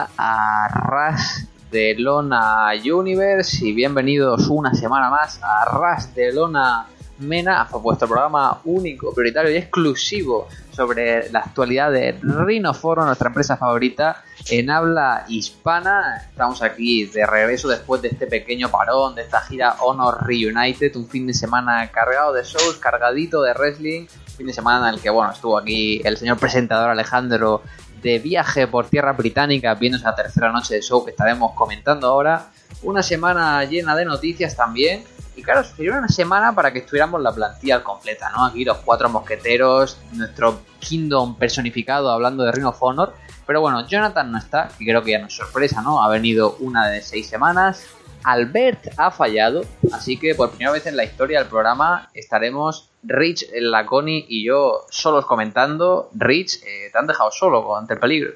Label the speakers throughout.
Speaker 1: bienvenida a Ras de Lona Universe y bienvenidos una semana más a Ras de Lona MENA, vuestro programa único, prioritario y exclusivo sobre la actualidad de Ring of Honor, nuestra empresa favorita en habla hispana. Estamos aquí de regreso después de este pequeño parón, de esta gira Honor Reunited, un fin de semana cargado de shows, cargadito de wrestling, fin de semana en el que estuvo aquí el señor presentador Alejandro de viaje por tierra británica, viendo esa tercera noche de show que estaremos comentando ahora. Una semana llena de noticias también. Y claro, sería una semana para que estuviéramos la plantilla completa, ¿no? Aquí los cuatro mosqueteros, nuestro Kingdom personificado hablando de Ring of Honor. Pero bueno, Jonathan no está, que creo que ya no es sorpresa, ¿no? Ha venido una de 6 semanas. Albert ha fallado, así que por primera vez en la historia del programa estaremos Rich, la Connie y yo solos comentando. Rich, te han dejado solo ante el peligro.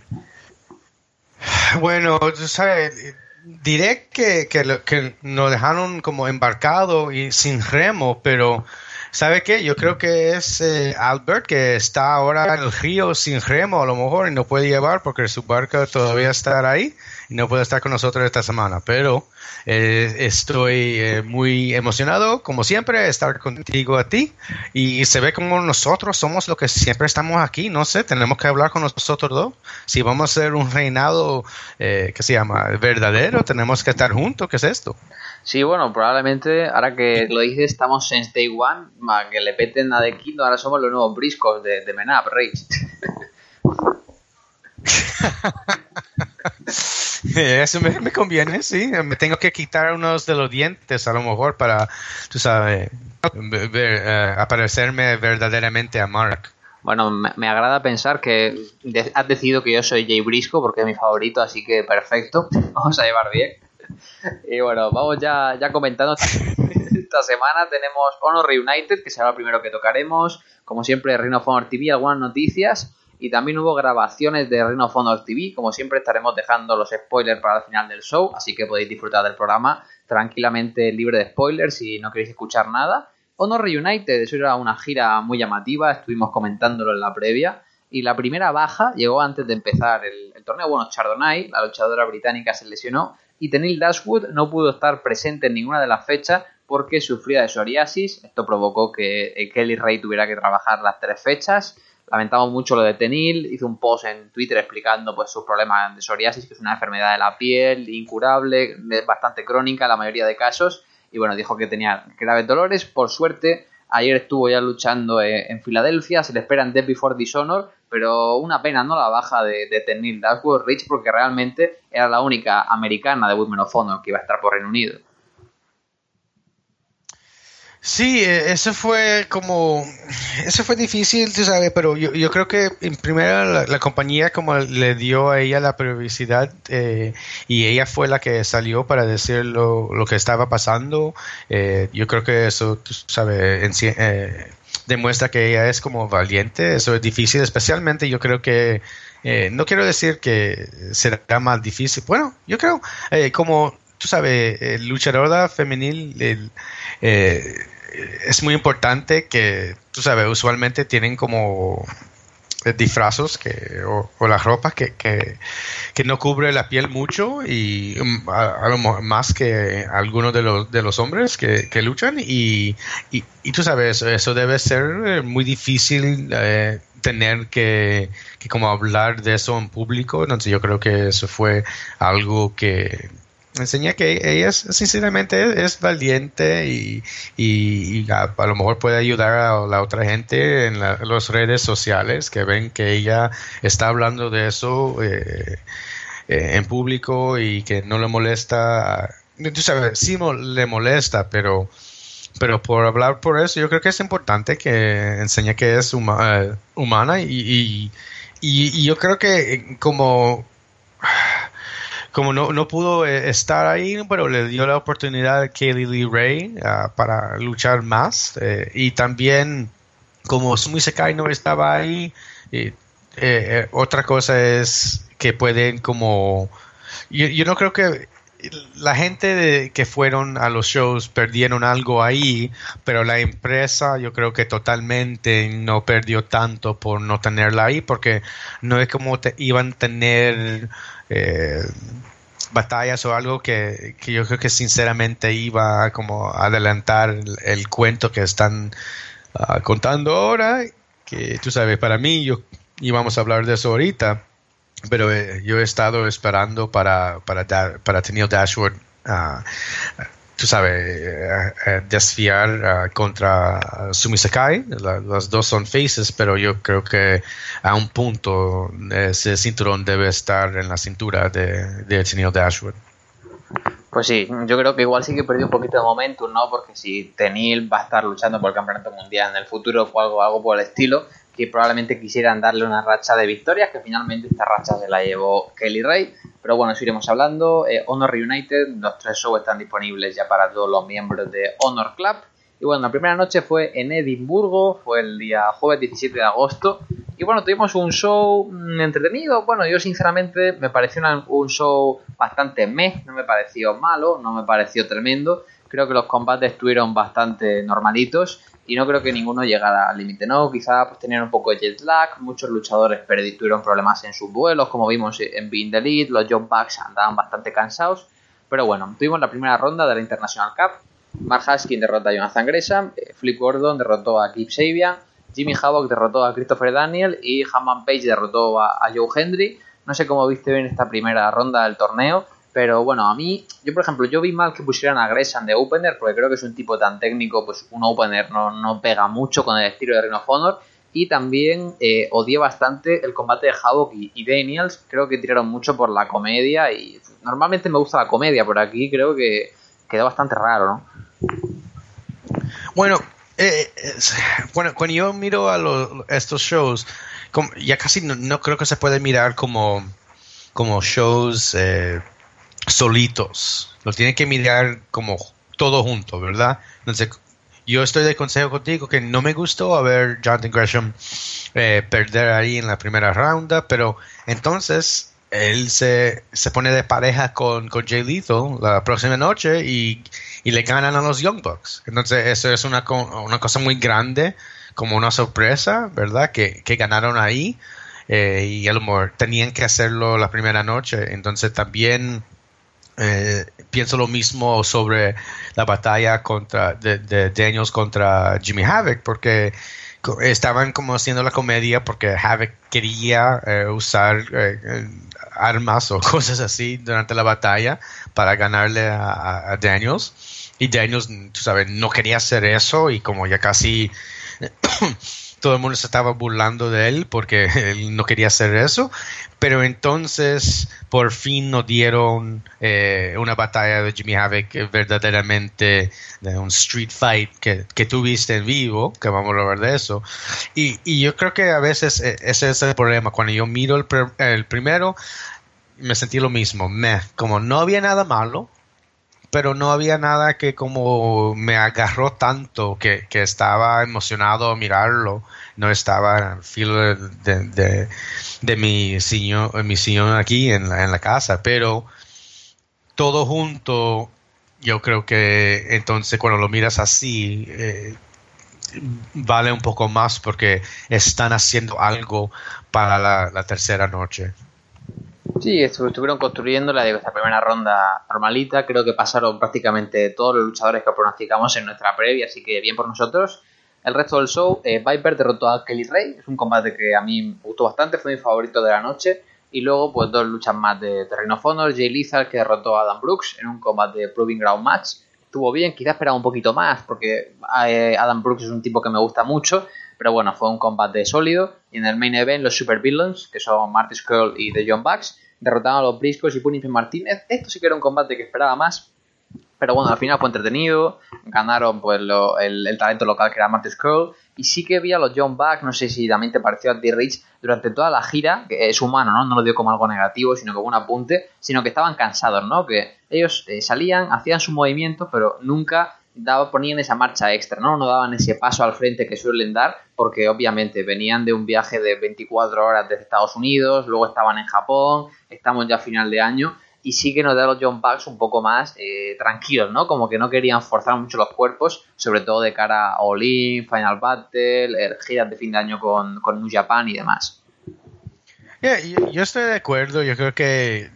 Speaker 2: Bueno, tú sabes, diré que nos dejaron como embarcado y sin remo, pero ¿sabe qué? Yo creo que es Albert, que está ahora en el río sin remo a lo mejor y no puede llevar porque su barca todavía está ahí y no puede estar con nosotros esta semana, pero estoy muy emocionado, como siempre, estar contigo a ti, y se ve como nosotros somos los que siempre estamos aquí, no sé, tenemos que hablar con nosotros dos, si vamos a hacer un reinado que se llama verdadero, tenemos que estar juntos, ¿qué es esto?
Speaker 1: Sí, bueno, probablemente, ahora que lo dices, estamos en Day One, que le peten a The Kingdom, ahora somos los nuevos briscos de Men Up, Rage.
Speaker 2: Eso me conviene, sí. Me tengo que quitar unos de los dientes a lo mejor para, tú sabes, aparecerme verdaderamente a Mark.
Speaker 1: Bueno, me agrada pensar que has decidido que yo soy Jay Briscoe porque es mi favorito, así que perfecto, vamos a llevar bien. Y bueno, vamos ya comentando. Esta semana tenemos Honor Reunited, que será lo primero que tocaremos. Como siempre, Ring of Honor TV, algunas noticias. Y también hubo grabaciones de Ring of Honor TV. Como siempre, estaremos dejando los spoilers para el final del show, así que podéis disfrutar del programa tranquilamente, libre de spoilers, si no queréis escuchar nada. Honor Reunited, eso era una gira muy llamativa, estuvimos comentándolo en la previa. Y la primera baja llegó antes de empezar el torneo. Bueno, Chardonnay, la luchadora británica, se lesionó. Y Tenille Dashwood no pudo estar presente en ninguna de las fechas porque sufría de psoriasis. Esto provocó que Kelly Ray tuviera que trabajar las 3 fechas. Lamentamos mucho lo de Tenille, hizo un post en Twitter explicando pues sus problemas de psoriasis, que es una enfermedad de la piel incurable, bastante crónica en la mayoría de casos, y bueno, dijo que tenía graves dolores. Por suerte, ayer estuvo ya luchando en Filadelfia, se le espera en Death Before Dishonor, pero una pena, ¿no?, la baja de Tenille Dashwood, Rich, porque realmente era la única americana de Women of Honor que iba a estar por Reino Unido.
Speaker 2: Sí, eso fue difícil, tú sabes, pero yo creo que en primera la compañía como le dio a ella la publicidad y ella fue la que salió para decir lo que estaba pasando. Yo creo que eso, tú sabes, demuestra que ella es como valiente. Eso es difícil, especialmente yo creo que no quiero decir que será más difícil. Bueno, yo creo como tú sabes, luchadora femenil es muy importante que, tú sabes, usualmente tienen como disfrazos o la ropa que no cubre la piel mucho y a lo más que algunos de los hombres que luchan y tú sabes, eso debe ser muy difícil tener que como hablar de eso en público. Entonces yo creo que eso fue algo que enseña que ella sinceramente es valiente y a lo mejor puede ayudar a la otra gente en las redes sociales que ven que ella está hablando de eso en público y que no le molesta. Tú sabes, sí le molesta, pero por hablar por eso yo creo que es importante que enseñe que es humana y yo creo que como no pudo estar ahí, pero le dio la oportunidad a Kaylee Lee Ray para luchar más. Y también, como Sumi Sakai no estaba ahí, otra cosa es que pueden como... Yo no creo que la gente que fueron a los shows perdieron algo ahí, pero la empresa yo creo que totalmente no perdió tanto por no tenerla ahí, porque no es como iban a tener batallas o algo que yo creo que sinceramente iba como a adelantar el cuento que están contando ahora, que tú sabes, para mí, íbamos a hablar de eso ahorita. Pero yo he estado esperando para Tennille Dashwood, tú sabes, desfiar contra Sumi Sakai. Las dos son faces, pero yo creo que a un punto ese cinturón debe estar en la cintura de Tennille Dashwood.
Speaker 1: Pues sí, yo creo que igual sí que perdió un poquito de momentum, ¿no? Porque si Tennille va a estar luchando por el campeonato mundial en el futuro o algo por el estilo, que probablemente quisieran darle una racha de victorias, que finalmente esta racha se la llevó Kelly Ray. Pero bueno, eso iremos hablando. Honor Reunited, los 3 shows están disponibles ya para todos los miembros de Honor Club. Y bueno, la primera noche fue en Edimburgo, fue el día jueves 17 de agosto. Y bueno, tuvimos un show entretenido. Bueno, yo sinceramente me pareció un show bastante no me pareció malo, no me pareció tremendo. Creo que los combates estuvieron bastante normalitos y no creo que ninguno llegara al límite, ¿no? Quizá pues tenían un poco de jet lag, muchos luchadores tuvieron problemas en sus vuelos, como vimos en Being the Elite, los Young Bucks andaban bastante cansados. Pero bueno, tuvimos la primera ronda de la International Cup. Mark Haskins derrotó a Jonathan Gresham, Flip Gordon derrotó a Kip Sabian, Jimmy Havoc derrotó a Christopher Daniel y Hammond Page derrotó a Joe Hendry. No sé cómo viste bien esta primera ronda del torneo, pero bueno, a mí, por ejemplo, yo vi mal que pusieran a Gresham de opener, porque creo que es un tipo tan técnico, pues un opener no pega mucho con el estilo de Ring of Honor. Y también odié bastante el combate de Havoc y Daniels. Creo que tiraron mucho por la comedia y normalmente me gusta la comedia, pero aquí creo que quedó bastante raro, ¿no?
Speaker 2: Bueno, cuando yo miro a estos shows, ya casi no creo que se puede mirar como shows solitos. Lo tienen que mirar como todo junto, ¿verdad? Entonces, yo estoy de consejo contigo que no me gustó ver Jonathan Gresham perder ahí en la primera ronda, pero entonces él se pone de pareja con Jay Lethal la próxima noche y le ganan a los Young Bucks. Entonces eso es una cosa muy grande, como una sorpresa, ¿verdad? Que ganaron ahí y a lo mejor tenían que hacerlo la primera noche. Entonces también pienso lo mismo sobre la batalla de Daniels contra Jimmy Havoc, porque estaban como haciendo la comedia porque Havoc quería usar armas o cosas así durante la batalla para ganarle a Daniels, y Daniels, tú sabes, no quería hacer eso, y como ya casi todo el mundo se estaba burlando de él porque él no quería hacer eso. Pero entonces por fin nos dieron una batalla de Jimmy Havoc verdaderamente, de un street fight que tuviste en vivo, que vamos a hablar de eso. Y yo creo que a veces ese es el problema. Cuando yo miro el primero, me sentí lo mismo. Como no había nada malo, pero no había nada que como me agarró tanto que estaba emocionado a mirarlo. No estaba al filo de mi sillón aquí en la casa, pero todo junto, yo creo que entonces cuando lo miras así vale un poco más, porque están haciendo algo para la tercera noche.
Speaker 1: Sí, estuvieron construyendo esta primera ronda normalita. Creo que pasaron prácticamente todos los luchadores que pronosticamos en nuestra previa, así que bien por nosotros. El resto del show, Viper derrotó a Kelly Ray. Es un combate que a mí me gustó bastante, fue mi favorito de la noche. Y luego pues 2 luchas más de Ring of Honor. Jay Lethal, que derrotó a Adam Brooks en un combate de Proving Ground Match. Estuvo bien, quizás esperaba un poquito más, porque Adam Brooks es un tipo que me gusta mucho. Pero bueno, fue un combate sólido. Y en el main event, los Super Villains, que son Marty Scurll y The Young Bucks, derrotaron a los Briscoes y Punishment Martínez. Esto sí que era un combate que esperaba más, pero bueno, al final fue entretenido. Ganaron pues el talento local, que era Marty Scurll. Y sí que vi a los Young Bucks, no sé si también te pareció a ti, Rich, durante toda la gira, que es humano, ¿no? No lo dio como algo negativo, sino como un apunte, sino que estaban cansados, ¿no? Que ellos salían, hacían su movimiento, pero nunca ponían esa marcha extra, ¿no? No daban ese paso al frente que suelen dar, porque obviamente venían de un viaje de 24 horas desde Estados Unidos, luego estaban en Japón, estamos ya a final de año, y sí que nos da a los Young Bucks un poco más tranquilos, ¿no? Como que no querían forzar mucho los cuerpos, sobre todo de cara a All In, Final Battle, giras de fin de año con New Japan y demás.
Speaker 2: Yo estoy de acuerdo, yo creo que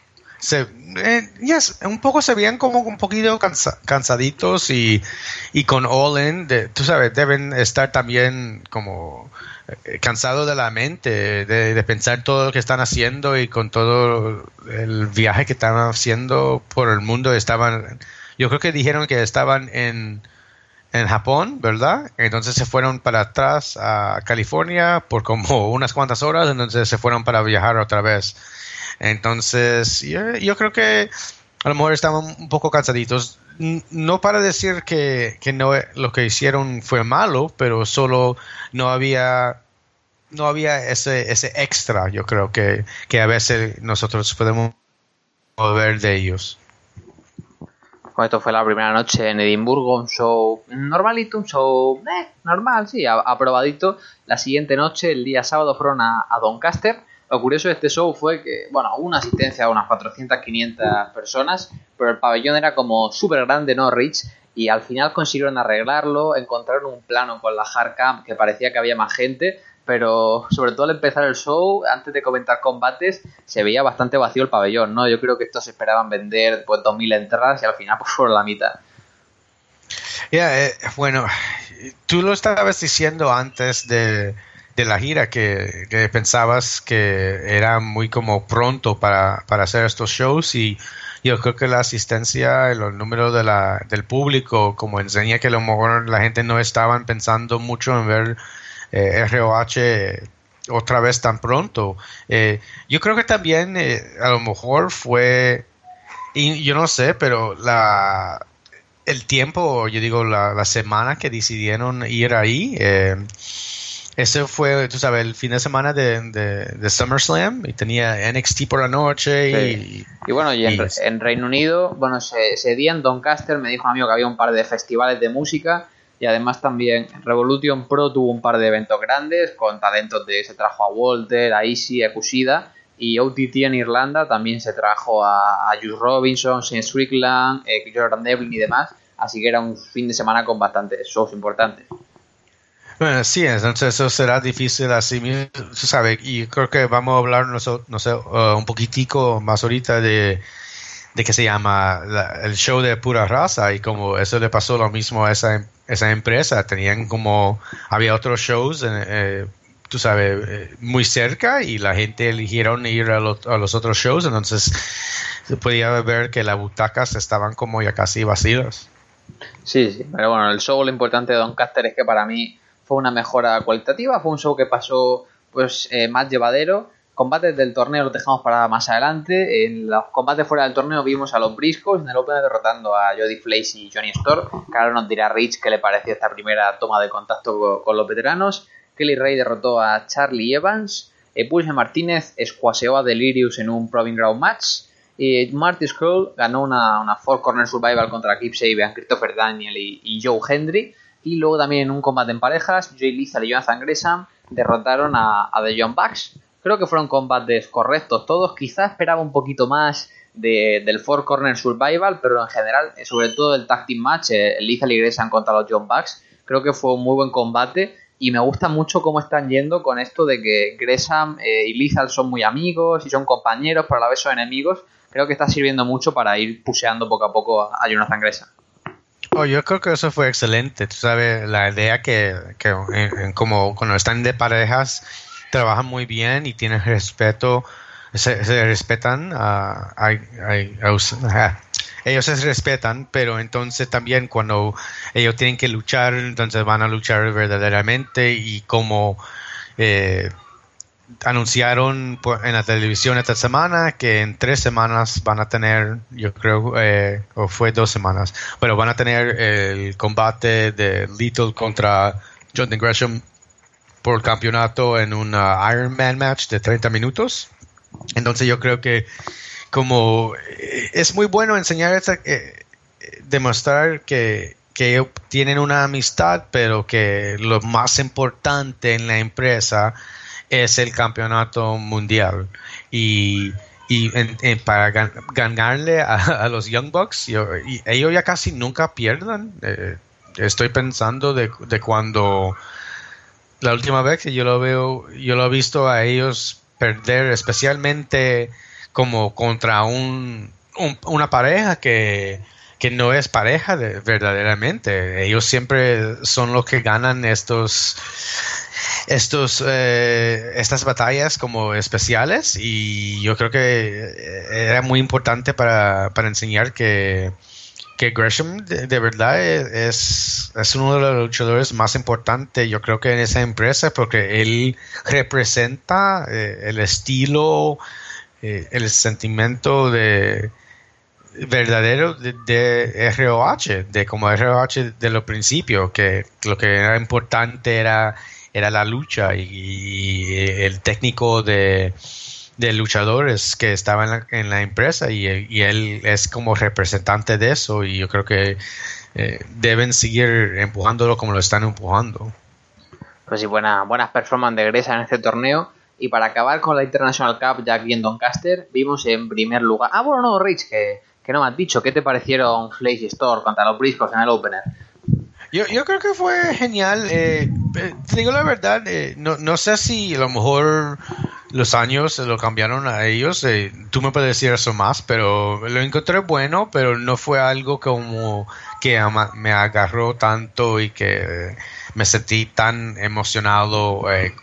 Speaker 2: un poco se veían como un poquito cansaditos y con All In, tú sabes, deben estar también como cansados de la mente, de pensar todo lo que están haciendo y con todo el viaje que están haciendo por el mundo. Yo creo que dijeron que estaban en Japón, ¿verdad? Entonces se fueron para atrás a California por como unas cuantas horas, entonces se fueron para viajar otra vez. Entonces, yo creo que a lo mejor estaban un poco cansaditos. No para decir que no lo que hicieron fue malo, pero solo no había ese extra, yo creo que a veces nosotros podemos ver de ellos.
Speaker 1: Pues esto fue la primera noche en Edimburgo, un show normalito, un show normal, sí, aprobadito. La siguiente noche, el día sábado, fueron a Doncaster. Lo curioso de este show fue que, bueno, hubo una asistencia de unas 400, 500 personas, pero el pabellón era como súper grande, no Rich, y al final consiguieron arreglarlo, encontraron un plano con la hardcam que parecía que había más gente, pero sobre todo al empezar el show, antes de comentar combates, se veía bastante vacío el pabellón, ¿no? Yo creo que estos esperaban vender pues 2000 entradas y al final pues fueron la mitad.
Speaker 2: Bueno, tú lo estabas diciendo antes de la gira que pensabas que era muy como pronto para hacer estos shows, y yo creo que la asistencia y los números del público como enseña que a lo mejor la gente no estaban pensando mucho en ver ROH otra vez tan pronto. Yo creo que también a lo mejor fue, y yo no sé, pero el tiempo, yo digo la semana que decidieron ir ahí, ese fue, tú sabes, el fin de semana de SummerSlam, y tenía NXT por la noche.
Speaker 1: Sí. Y bueno, en Reino Unido, bueno, ese día en Doncaster me dijo un amigo que había un par de festivales de música, y además también Revolution Pro tuvo un par de eventos grandes con talentos se trajo a Walter, a Ishii, a Kushida, y OTT en Irlanda también se trajo a Juice Robinson, Shane Strickland, Jordan Devlin y demás, así que era un fin de semana con bastantes shows importantes.
Speaker 2: Bueno, sí, entonces eso será difícil así mismo, ¿sabes? Y creo que vamos a hablar, no sé, un poquitico más ahorita de que se llama el show de pura raza, y como eso le pasó lo mismo a esa empresa. Había otros shows, tú sabes, muy cerca, y la gente eligieron ir a los otros shows, entonces se podía ver que las butacas estaban como ya casi vacías.
Speaker 1: Sí, pero bueno, el show, lo importante de Doncaster es que para mí fue una mejora cualitativa, fue un show que pasó pues más llevadero. Combates del torneo los dejamos para más adelante. En los combates fuera del torneo vimos a los Briscoes en el Open derrotando a Jody Fleiss y Johnny Storm. Que ahora nos dirá Rich qué le pareció esta primera toma de contacto con los veteranos. Kelly Ray derrotó a Charlie Evans. Pulse Martínez escuaseó a Delirious en un Proving Ground match. Marty Scurll ganó una Four Corner Survival contra Kip Sabian, Christopher Daniel y Joe Hendry. Y luego también en un combate en parejas, Jay Lethal y Jonathan Gresham derrotaron a The Young Bucks. Creo que fueron combates correctos todos. Quizás esperaba un poquito más del Four Corner Survival, pero en general, sobre todo el Tag Team Match, Lethal y Gresham contra los Young Bucks, creo que fue un muy buen combate. Y me gusta mucho cómo están yendo con esto de que Gresham y Lethal son muy amigos y son compañeros, pero a la vez son enemigos. Creo que está sirviendo mucho para ir puseando poco a poco a Jonathan Gresham.
Speaker 2: Yo creo que eso fue excelente. Tú sabes, la idea que como cuando están de parejas trabajan muy bien y tienen respeto, se respetan, ellos se respetan, pero entonces también cuando ellos tienen que luchar, entonces van a luchar verdaderamente, y como anunciaron en la televisión esta semana que en 3 semanas van a tener, yo creo, o fue 2 semanas, pero van a tener el combate de Lethal contra Jonathan Gresham por el campeonato en un Iron Man match de 30 minutos. Entonces yo creo que como es muy bueno enseñar demostrar que ellos tienen una amistad, pero que lo más importante en la empresa es el campeonato mundial. Y para ganarle a los Young Bucks, y ellos ya casi nunca pierdan. Estoy pensando de cuando la última vez que yo lo he visto a ellos perder, especialmente como contra una pareja que no es pareja verdaderamente. Ellos siempre son los que ganan estas batallas como especiales, y yo creo que era muy importante para enseñar que Gresham de verdad es uno de los luchadores más importantes, yo creo que en esa empresa, porque él representa el estilo, el sentimiento verdadero de ROH, de como ROH de los principios, que lo que era importante era la lucha, y el técnico de luchadores que estaba en la empresa, y él es como representante de eso, y yo creo que deben seguir empujándolo como lo están empujando.
Speaker 1: Pues sí, buenas performances de Gresham en este torneo. Y para acabar con la International Cup, ya aquí en Doncaster, vimos en primer lugar... Rich, que no me has dicho, ¿qué te parecieron Flash y Storm contra los Briscoes en el Opener?
Speaker 2: Yo creo que fue genial. Te digo la verdad, no sé si a lo mejor los años lo cambiaron a ellos. Tú me puedes decir eso más, pero lo encontré bueno, pero no fue algo como que me agarró tanto y que me sentí tan emocionado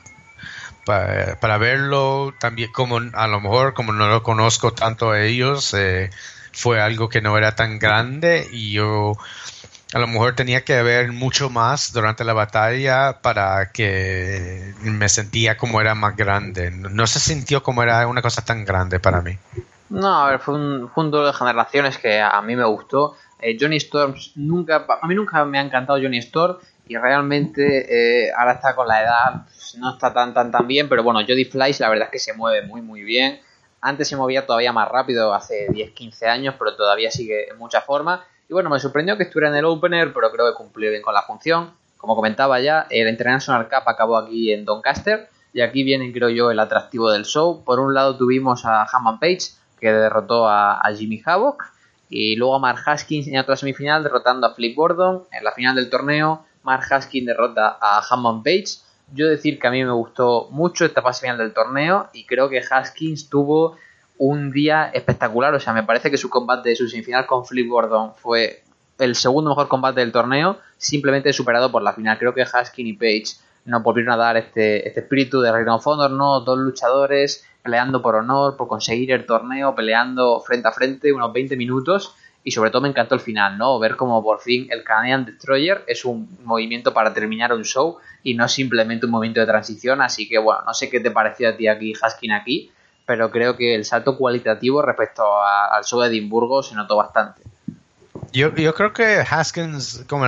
Speaker 2: para verlo. También, como a lo mejor como no lo conozco tanto a ellos, fue algo que no era tan grande, y yo a lo mejor tenía que ver mucho más durante la batalla para que me sentía como era más grande. No se sintió como era una cosa tan grande para mí.
Speaker 1: No, a ver, fue un duelo de generaciones que a mí me gustó. Johnny Storm a mí nunca me ha encantado Johnny Storm, y realmente ahora está con la edad, pues, no está tan bien, pero bueno, Jody Fleisch la verdad es que se mueve muy bien. Antes se movía todavía más rápido, hace 10-15 años, pero todavía sigue en mucha forma. Y bueno, me sorprendió que estuviera en el Opener, pero creo que cumplió bien con la función. Como comentaba ya, el International Cup acabó aquí en Doncaster, y aquí viene, creo yo, el atractivo del show. Por un lado tuvimos a Hangman Page, que derrotó a Jimmy Havoc, y luego a Mark Haskins en otra semifinal derrotando a Flip Gordon. En la final del torneo, Mark Haskins derrota a Hangman Page. Yo decir que a mí me gustó mucho esta fase final del torneo, y creo que Haskins tuvo un día espectacular. O sea, me parece que su combate de su semifinal con Flip Gordon fue el segundo mejor combate del torneo, simplemente superado por la final. Creo que Haskins y Page nos volvieron a dar este espíritu de Ring of Honor, ¿no? Dos luchadores peleando por honor, por conseguir el torneo, peleando frente a frente unos 20 minutos, y sobre todo me encantó el final, ¿no? Ver cómo por fin el Canadian Destroyer es un movimiento para terminar un show y no simplemente un movimiento de transición. Así que bueno, no sé qué te pareció a ti aquí, Haskins aquí, pero creo que el salto cualitativo respecto al show de Edimburgo se notó bastante.
Speaker 2: Yo creo que Haskins, como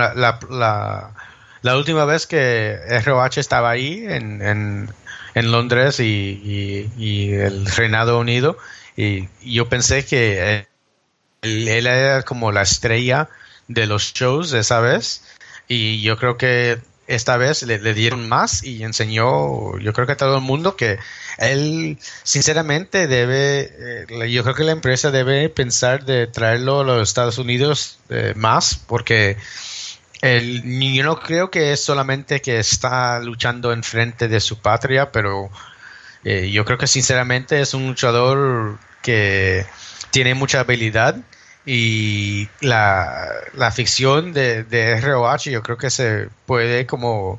Speaker 2: la última vez que ROH estaba ahí en Londres y el Reinado Unido, y yo pensé que él era como la estrella de los shows esa vez, y yo creo que esta vez le dieron más y enseñó, yo creo que a todo el mundo, que él sinceramente yo creo que la empresa debe pensar de traerlo a los Estados Unidos más, porque yo no creo que es solamente que está luchando en frente de su patria, pero yo creo que sinceramente es un luchador que tiene mucha habilidad, y la ficción de ROH yo creo que se puede como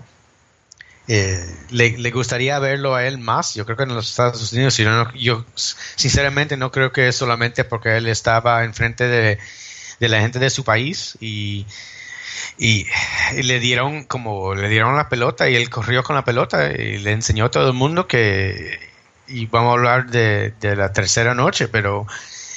Speaker 2: le gustaría verlo a él más, yo creo que en los Estados Unidos. Yo sinceramente no creo que es solamente porque él estaba enfrente de la gente de su país, y le dieron la pelota, y él corrió con la pelota y le enseñó a todo el mundo y vamos a hablar de la tercera noche, pero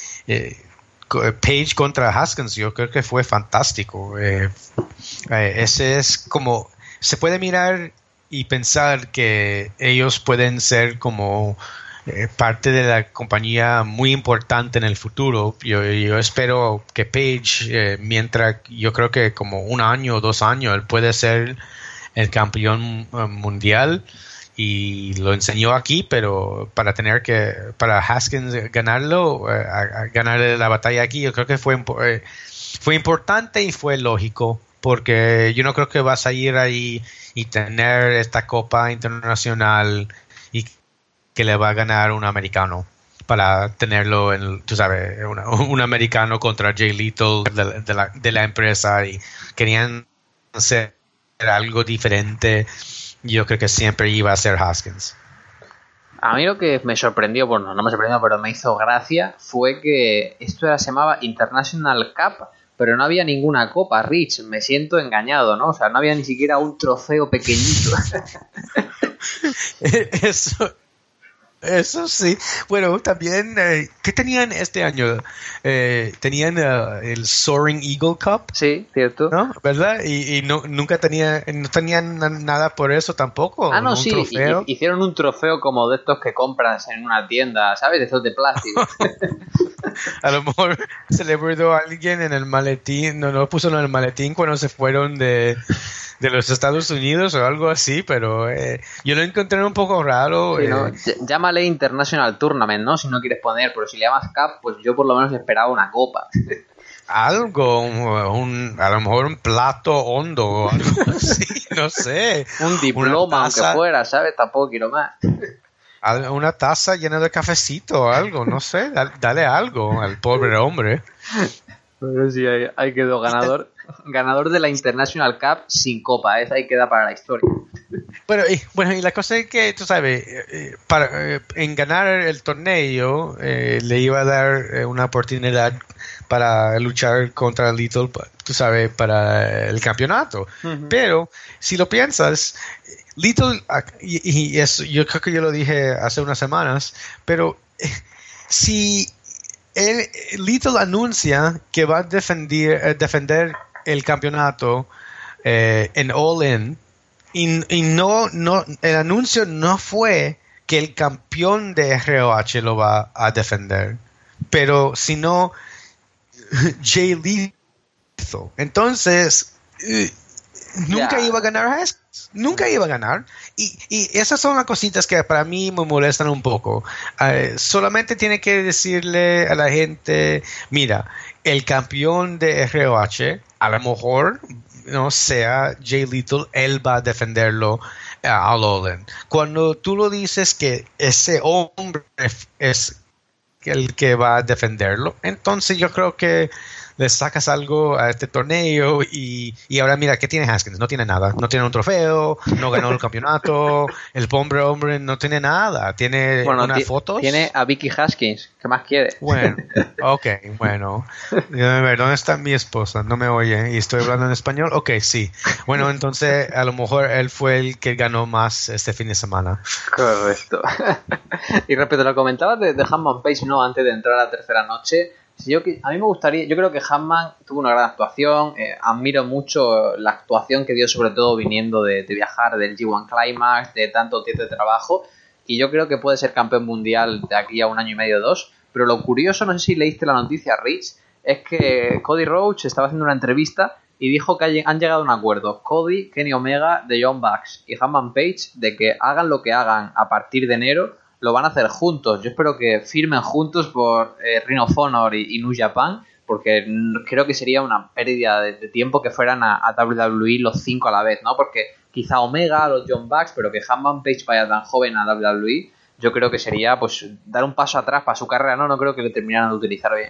Speaker 2: Page contra Haskins yo creo que fue fantástico. Ese es como, se puede mirar y pensar que ellos pueden ser como parte de la compañía muy importante en el futuro. Yo espero que Page, mientras yo creo que como 1 año o 2 años, él puede ser el campeón mundial, y lo enseñó aquí, pero para Haskins ganarlo, ganar la batalla aquí, yo creo que fue importante y fue lógico, porque yo no creo que vas a ir ahí y tener esta Copa Internacional y que le va a ganar un americano para tenerlo tú sabes, un americano contra Jay Little de la empresa, y querían hacer algo diferente. Yo creo que siempre iba a ser Haskins.
Speaker 1: A mí lo que me sorprendió, bueno, no me sorprendió, pero me hizo gracia, fue que se llamaba International Cup, pero no había ninguna copa, Rich. Me siento engañado, ¿no? O sea, no había ni siquiera un trofeo pequeñito.
Speaker 2: Eso sí. Bueno, también, ¿qué tenían este año? Tenían el Soaring Eagle Cup.
Speaker 1: Sí, cierto.
Speaker 2: ¿No? ¿Verdad? Y nunca no tenían nada por eso tampoco.
Speaker 1: Ah, no, sí. Hicieron un trofeo como de estos que compras en una tienda, ¿sabes? De estos de plástico.
Speaker 2: A lo mejor se le olvidó a alguien en el maletín, no lo puso en el maletín cuando se fueron de los Estados Unidos o algo así, pero yo lo encontré un poco raro.
Speaker 1: Sí, ¿no? Llámale International Tournament, ¿no? Si no quieres poner, pero si le llamas Cup, pues yo por lo menos esperaba una copa.
Speaker 2: Algo, a lo mejor un plato hondo o algo así, no sé.
Speaker 1: Un diploma, aunque fuera, ¿sabes? Tampoco quiero más.
Speaker 2: Una taza llena de cafecito o algo, no sé, dale algo al pobre hombre.
Speaker 1: Pero sí, ahí quedó ganador de la International Cup sin copa, esa ahí queda para la historia.
Speaker 2: Bueno, y la cosa es que, tú sabes, en ganar el torneo le iba a dar una oportunidad para luchar contra Little, tú sabes, para el campeonato. Uh-huh. Pero, si lo piensas, Little, y eso, yo creo que yo lo dije hace unas semanas, pero si Little anuncia que va a defender el campeonato en All In, y no, el anuncio no fue que el campeón de ROH lo va a defender, pero sino Jay Lethal. Entonces nunca iba a ganar Haskins, nunca iba a ganar, y esas son las cositas que para mí me molestan un poco. Solamente tiene que decirle a la gente, mira, el campeón de ROH a lo mejor no sea Jay Lethal, él va a defenderlo al All-In. Cuando tú lo dices que ese hombre es el que va a defenderlo, entonces yo creo que le sacas algo a este torneo y ahora mira, ¿qué tiene Haskins? No tiene nada, no tiene un trofeo, no ganó el campeonato, el pobre hombre no tiene nada, tiene unas fotos.
Speaker 1: Tiene a Vicky Haskins, ¿qué más quiere?
Speaker 2: Bueno, bueno. A ver, ¿dónde está mi esposa? No me oye y estoy hablando en español. Ok, sí. Bueno, entonces a lo mejor él fue el que ganó más este fin de semana.
Speaker 1: Correcto. Y respecto a lo que comentabas de Hangman Page, ¿no? Antes de entrar a la tercera noche, a mí me gustaría, yo creo que Hangman tuvo una gran actuación, admiro mucho la actuación que dio, sobre todo viniendo de viajar del G1 Climax, de tanto tiempo de trabajo, y yo creo que puede ser campeón mundial de aquí a 1 año y medio o 2, pero lo curioso, no sé si leíste la noticia, Rich, es que Cody Rhodes estaba haciendo una entrevista y dijo que han llegado a un acuerdo, Cody, Kenny Omega, The Young Bucks y Hangman Page, de que hagan lo que hagan a partir de enero, lo van a hacer juntos. Yo espero que firmen juntos por Ring of Honor y New Japan, porque creo que sería una pérdida de tiempo que fueran a WWE los 5 a la vez, ¿no? Porque quizá Omega, los Young Bucks, pero que Hangman Page vaya tan joven a WWE, yo creo que sería pues dar un paso atrás para su carrera, ¿no? No creo que lo terminaran de utilizar bien.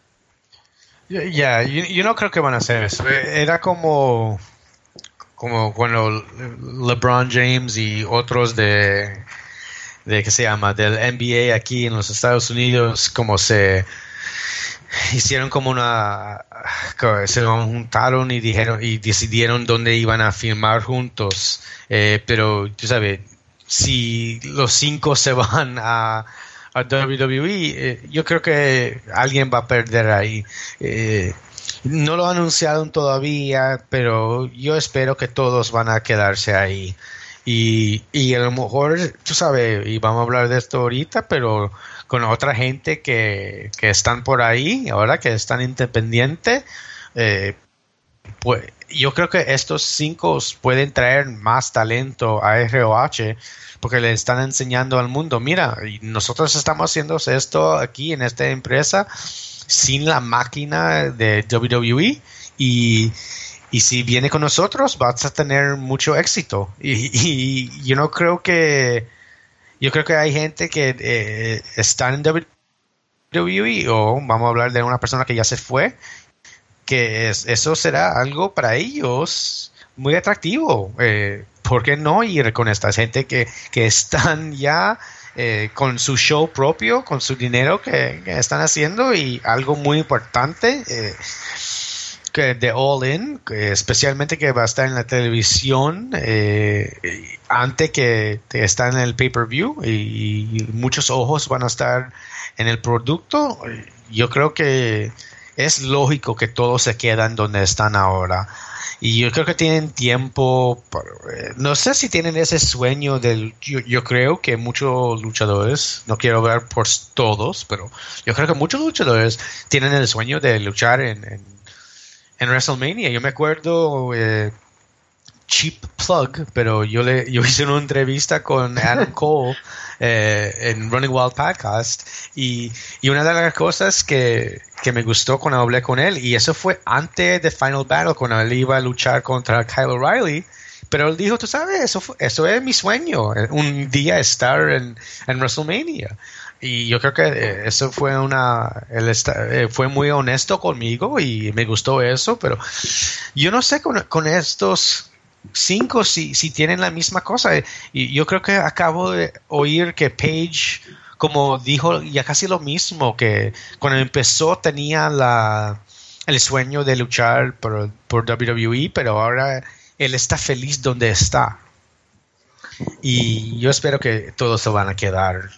Speaker 2: Yo no creo que van a hacer eso. Era como cuando LeBron James y otros de ¿qué se llama? Del NBA aquí en los Estados Unidos, como se hicieron como se juntaron y decidieron dónde iban a firmar juntos, pero tú sabes, si los 5 se van a WWE, yo creo que alguien va a perder ahí. No lo anunciaron todavía, pero yo espero que todos van a quedarse ahí. Y a lo mejor, tú sabes, y vamos a hablar de esto ahorita, pero con otra gente que están por ahí, ahora que están independientes, pues, yo creo que estos 5 pueden traer más talento a ROH porque le están enseñando al mundo, mira, nosotros estamos haciendo esto aquí en esta empresa sin la máquina de WWE y si viene con nosotros vas a tener mucho éxito y yo no creo que hay gente que está en WWE o vamos a hablar de una persona que ya se fue que eso será algo para ellos muy atractivo. ¿Por qué no ir con esta gente que están ya con su show propio, con su dinero que están haciendo y algo muy importante que de All In, especialmente que va a estar en la televisión antes que está en el pay-per-view y muchos ojos van a estar en el producto? Yo creo que es lógico que todos se quedan donde están ahora. Y yo creo que tienen tiempo, no sé si tienen ese sueño yo creo que muchos luchadores, no quiero hablar por todos, pero yo creo que muchos luchadores tienen el sueño de luchar en WrestleMania. Yo me acuerdo, cheap plug, pero yo hice una entrevista con Adam Cole en Running Wild Podcast y una de las cosas que me gustó cuando hablé con él, y eso fue antes de Final Battle, cuando él iba a luchar contra Kyle O'Reilly, pero él dijo, tú sabes, eso es mi sueño, un día estar en WrestleMania. Y yo creo que eso fue fue muy honesto conmigo y me gustó eso, pero yo no sé con estos 5 si tienen la misma cosa. Y yo creo que acabo de oír que Paige, como dijo ya casi lo mismo, que cuando empezó tenía el sueño de luchar por WWE, pero ahora él está feliz donde está. Y yo espero que todos se van a quedar.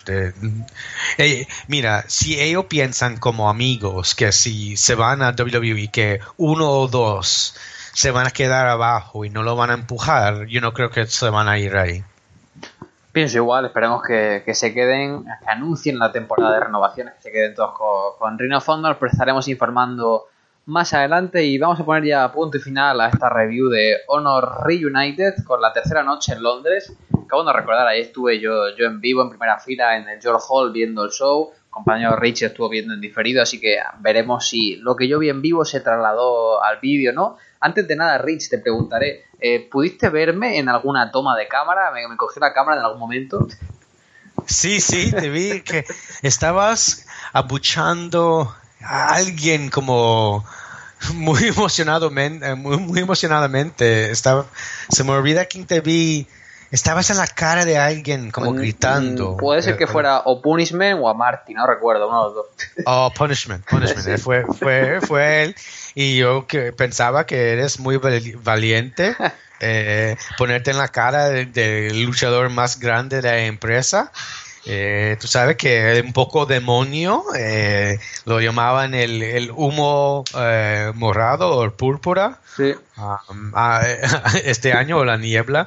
Speaker 2: Mira, si ellos piensan como amigos que si se van a WWE, que 1 o 2 se van a quedar abajo y no lo van a empujar, yo no creo que se van a ir ahí.
Speaker 1: Pienso igual, esperemos que se queden, que anuncien la temporada de renovaciones, que se queden todos con Ring of Honor, pero estaremos informando más adelante y vamos a poner ya punto y final a esta review de Honor Reunited con la tercera noche en Londres. Acabo de recordar, ahí estuve yo en vivo, en primera fila, en el George Hall viendo el show. Compañero Rich estuvo viendo en diferido, así que veremos si lo que yo vi en vivo se trasladó al vídeo o no. Antes de nada, Rich, te preguntaré, ¿pudiste verme en alguna toma de cámara? ¿Me cogió la cámara en algún momento?
Speaker 2: Sí, te vi que estabas abuchando a alguien como muy emocionadamente. Se me olvida quién te vi. Estabas en la cara de alguien como gritando.
Speaker 1: Puede ser que fuera o Punishment o a Marty, no recuerdo, uno de los dos.
Speaker 2: Oh, Punishment. Sí. Fue él. Y yo que pensaba que eres muy valiente ponerte en la cara del luchador más grande de la empresa. Tú sabes que un poco demonio, lo llamaban el humo morado o el púrpura.
Speaker 1: Sí.
Speaker 2: Este año, o la niebla.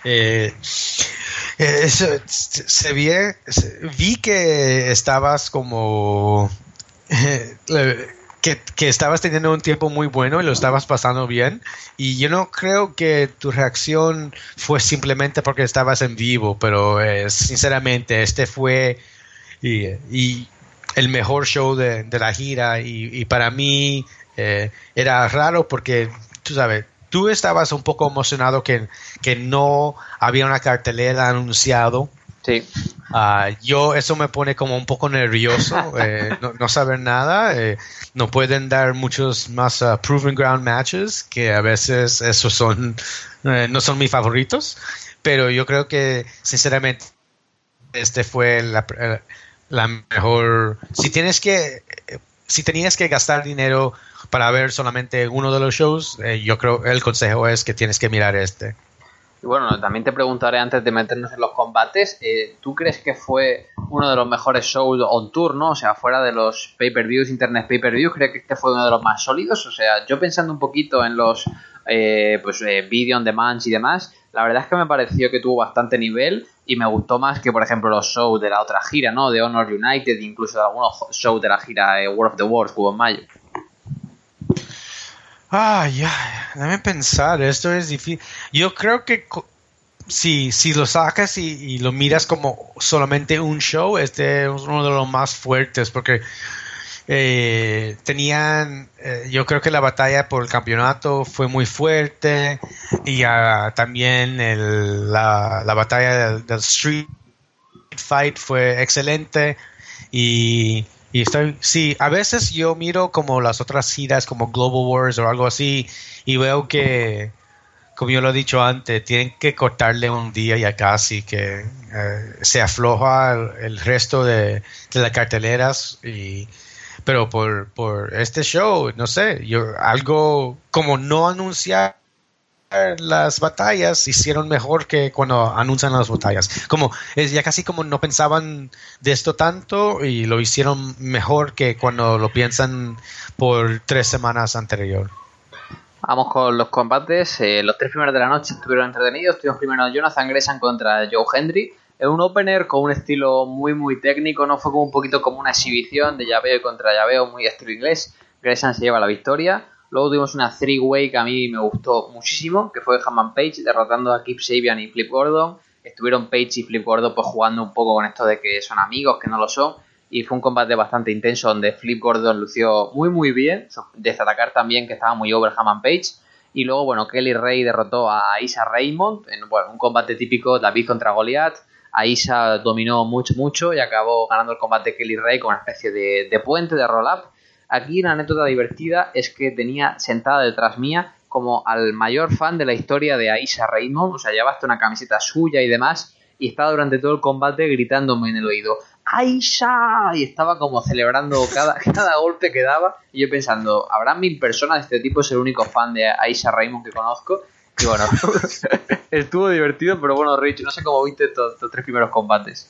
Speaker 2: Vi que estabas como que estabas teniendo un tiempo muy bueno y lo estabas pasando bien, y yo no creo que tu reacción fue simplemente porque estabas en vivo, pero sinceramente este fue y el mejor show de la gira, y para mí era raro porque tú sabes, tú estabas un poco emocionado que no había una cartelera anunciado.
Speaker 1: Sí.
Speaker 2: Eso me pone como un poco nervioso, no saber nada. No pueden dar muchos más Proving Ground matches, que a veces esos no son mis favoritos, pero yo creo que sinceramente este fue la mejor. Si tenías que gastar dinero para ver solamente uno de los shows, yo creo el consejo es que tienes que mirar este.
Speaker 1: Y bueno, también te preguntaré antes de meternos en los combates, ¿tú crees que fue uno de los mejores shows on tour, no? O sea, fuera de los pay-per-views, internet pay-per-views, ¿crees que este fue uno de los más sólidos? O sea, yo pensando un poquito en los video on demand y demás, la verdad es que me pareció que tuvo bastante nivel y me gustó más que, por ejemplo, los shows de la otra gira, ¿no? De Honor United, incluso de algunos shows de la gira War of the Worlds que hubo en mayo.
Speaker 2: Déjame pensar, esto es difícil. Yo creo que si lo sacas y lo miras como solamente un show, este es uno de los más fuertes porque yo creo que la batalla por el campeonato fue muy fuerte y también la batalla del Street Fight fue excelente sí, a veces yo miro como las otras giras como Global Wars o algo así y veo que, como yo lo he dicho antes, tienen que cortarle un día ya casi que se afloja el resto de las carteleras pero por este show, no sé, algo como no anunciar las batallas hicieron mejor que cuando anuncian las batallas. Como es ya casi como no pensaban de esto tanto y lo hicieron mejor que cuando lo piensan por 3 semanas anterior.
Speaker 1: Vamos con los combates. Los 3 primeros de la noche estuvieron entretenidos. Tuvimos primero Jonathan Gresham contra Joe Hendry. En un opener con un estilo muy técnico. No fue como un poquito como una exhibición de llaveo contra llaveo muy estilo inglés. Gresham se lleva la victoria. Luego tuvimos una three-way que a mí me gustó muchísimo, que fue Hangman Page derrotando a Kip Sabian y Flip Gordon. Estuvieron Page y Flip Gordon pues jugando un poco con esto de que son amigos, que no lo son. Y fue un combate bastante intenso donde Flip Gordon lució muy bien. Desatacar también que estaba muy over Hangman Page. Y luego, bueno, Kelly Ray derrotó a Isa Raymond en un combate típico David contra Goliath. Aisha dominó mucho y acabó ganando el combate Kelly Ray con una especie de puente, de roll-up. Aquí una anécdota divertida es que tenía sentada detrás mía como al mayor fan de la historia de Aisha Raymond, o sea, llevaba hasta una camiseta suya y demás, y estaba durante todo el combate gritándome en el oído, ¡Aisha! Y estaba como celebrando cada golpe que daba, y yo pensando, ¿habrá 1000 personas? Este tipo es el único fan de Aisha Raymond que conozco, y bueno, estuvo divertido, pero bueno, Rich, no sé cómo viste estos 3 primeros combates.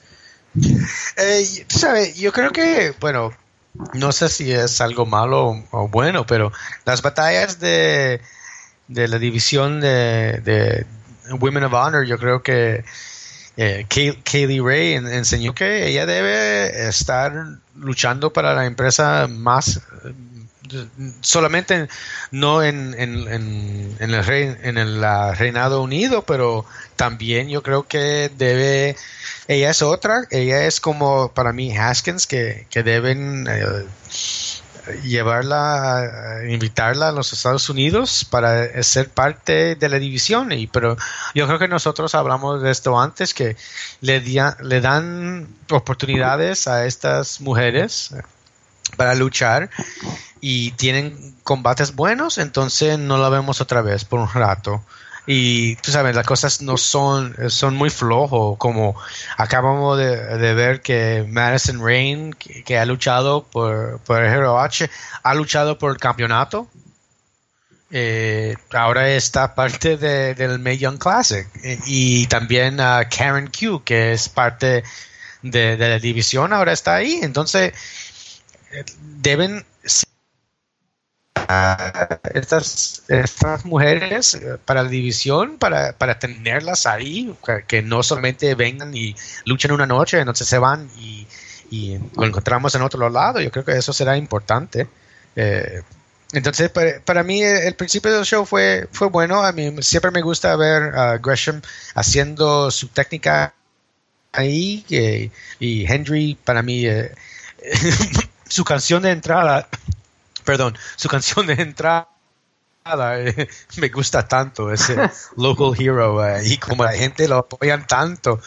Speaker 2: ¿Sabes? Yo creo que, bueno, no sé si es algo malo o bueno, pero las batallas de la división de Women of Honor, yo creo que Kaylee Ray enseñó que ella debe estar luchando para la empresa más solamente no en el Reinado Unido, pero también yo creo que ella es como para mí Haskins que deben invitarla a los Estados Unidos para ser parte de la división. Pero yo creo que nosotros hablamos de esto antes, que le dan oportunidades a estas mujeres para luchar y tienen combates buenos, entonces no la vemos otra vez por un rato. Y tú sabes, las cosas no son muy flojos, como acabamos de ver que Madison Rayne, que ha luchado por el ROH, ha luchado por el campeonato. Ahora está parte del Mae Young Classic. Y también Karen Q, que es parte de la división, ahora está ahí. Entonces, deben estas mujeres para la división, para tenerlas ahí, que no solamente vengan y luchan una noche, entonces se van y lo encontramos en otro lado. Yo creo que eso será importante. Entonces, para mí el principio del show fue bueno. A mí siempre me gusta ver a Gresham haciendo su técnica ahí, y Hendry para mí su canción de entrada me gusta tanto, ese Local Hero, y como la gente lo apoyan tanto,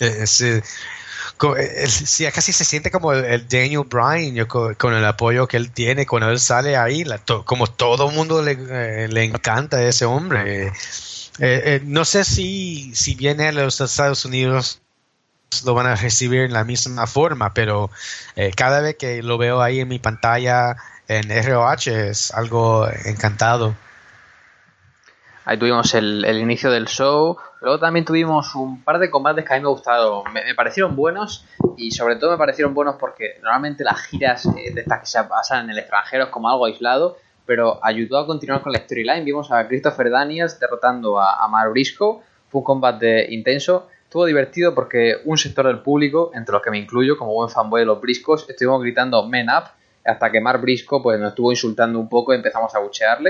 Speaker 2: casi se siente como el Daniel Bryan, con el apoyo que él tiene cuando él sale ahí, como todo el mundo le encanta a ese hombre. No sé si viene a los Estados Unidos lo van a recibir en la misma forma, pero cada vez que lo veo ahí en mi pantalla en ROH es algo encantado.
Speaker 1: Ahí tuvimos el inicio del show. Luego también tuvimos un par de combates que a mí me gustaron. Me parecieron buenos, y sobre todo me parecieron buenos porque normalmente las giras de estas que se pasan en el extranjero es como algo aislado, pero ayudó a continuar con la storyline. Vimos a Christopher Daniels derrotando a Mark Briscoe. Fue un combate intenso. Estuvo divertido porque un sector del público, entre los que me incluyo como buen fanboy de los Briscoes, estuvimos gritando "Men Up", hasta que Mark Briscoe pues, nos estuvo insultando un poco y empezamos a buchearle.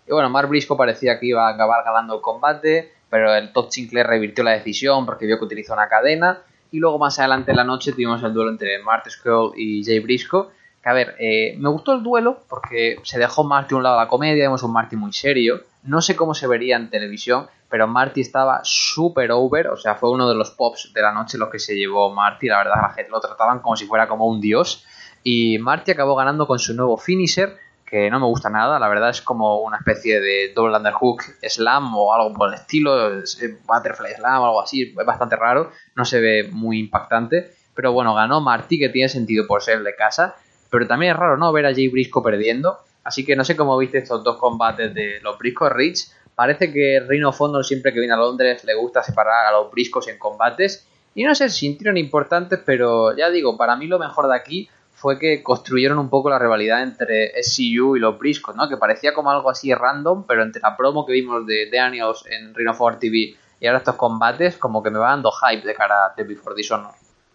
Speaker 1: Y bueno, Mark Briscoe parecía que iba a acabar ganando el combate, pero el Todd Sinclair revirtió la decisión porque vio que utilizó una cadena. Y luego más adelante en la noche tuvimos el duelo entre Marty Scurll y Jay Briscoe. Que a ver, me gustó el duelo porque se dejó Marty a un lado de la comedia, vimos un Marty muy serio. No sé cómo se vería en televisión, pero Marty estaba súper over, o sea, fue uno de los pops de la noche lo que se llevó Marty, la verdad la gente lo trataban como si fuera como un dios. Y Marty acabó ganando con su nuevo finisher, que no me gusta nada, la verdad es como una especie de double underhook slam o algo por el estilo, butterfly slam o algo así, es bastante raro, no se ve muy impactante, pero bueno, ganó Marty, que tiene sentido por ser de casa, pero también es raro, ¿no?, ver a Jay Briscoe perdiendo, así que no sé cómo viste estos dos combates de los Briscoe Rich. Parece que Ring of Honor siempre que viene a Londres le gusta separar a los Briscoes en combates, y no se sintieron importantes, pero ya digo, para mí lo mejor de aquí fue que construyeron un poco la rivalidad entre SCU y los Briscoes, ¿no? Que parecía como algo así random, pero entre la promo que vimos de Daniels en Ring of Honor TV y ahora estos combates, como que me va dando hype de cara a The Before Dishonor.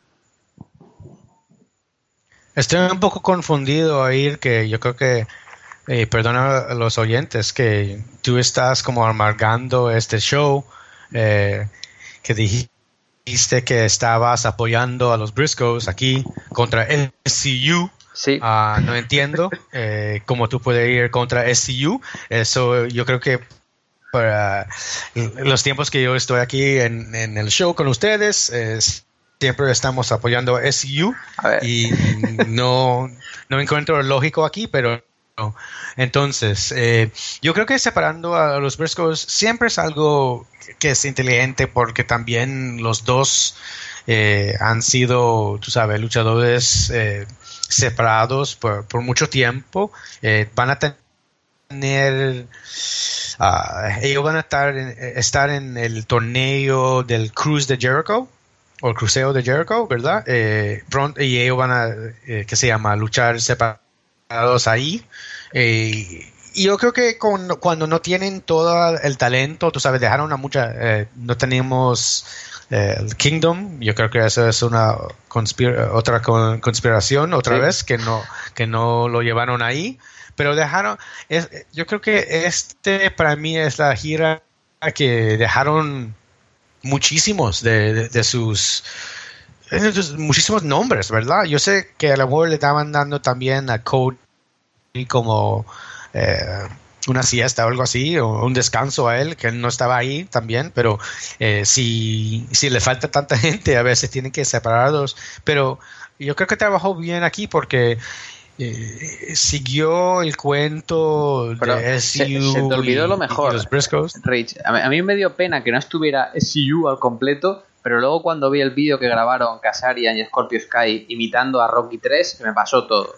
Speaker 2: Estoy un poco confundido ahí, que yo creo que, perdona a los oyentes, que tú estás como amargando este show, que dijiste que estabas apoyando a los Briscoes aquí contra SCU.
Speaker 1: Sí.
Speaker 2: No entiendo cómo tú puedes ir contra SCU. Eso yo creo que para los tiempos que yo estoy aquí en el show con ustedes, siempre estamos apoyando a SCU y no encuentro lógico aquí, pero no. Entonces, yo creo que separando a los Briscoes siempre es algo que es inteligente, porque también los dos han sido, tú sabes, luchadores separados por mucho tiempo. Van a tener ellos van a estar en el torneo del Cruise de Jericho o el Cruceo de Jericho, ¿verdad? Pronto, y ellos van a que se llama luchar separados ahí. Y yo creo que cuando no tienen todo el talento, tú sabes, dejaron a mucha, no teníamos el Kingdom. Yo creo que eso es una otra conspiración otra vez, que no lo llevaron ahí, pero dejaron, yo creo que para mí es la gira que dejaron muchísimos de sus muchísimos nombres, ¿verdad? Yo sé que a lo mejor le estaban dando también a Cody como una siesta o algo así, o un descanso a él, que él no estaba ahí también, pero si le falta tanta gente, a veces tienen que separarlos, pero yo creo que trabajó bien aquí porque siguió el cuento
Speaker 1: pero
Speaker 2: de SCU.
Speaker 1: Se te olvidó lo mejor,
Speaker 2: los Briscoes.
Speaker 1: Rich. A mí me dio pena que no estuviera SCU al completo, pero luego cuando vi el vídeo que grabaron Kazarian y Scorpio Sky imitando a Rocky 3, se me pasó todo.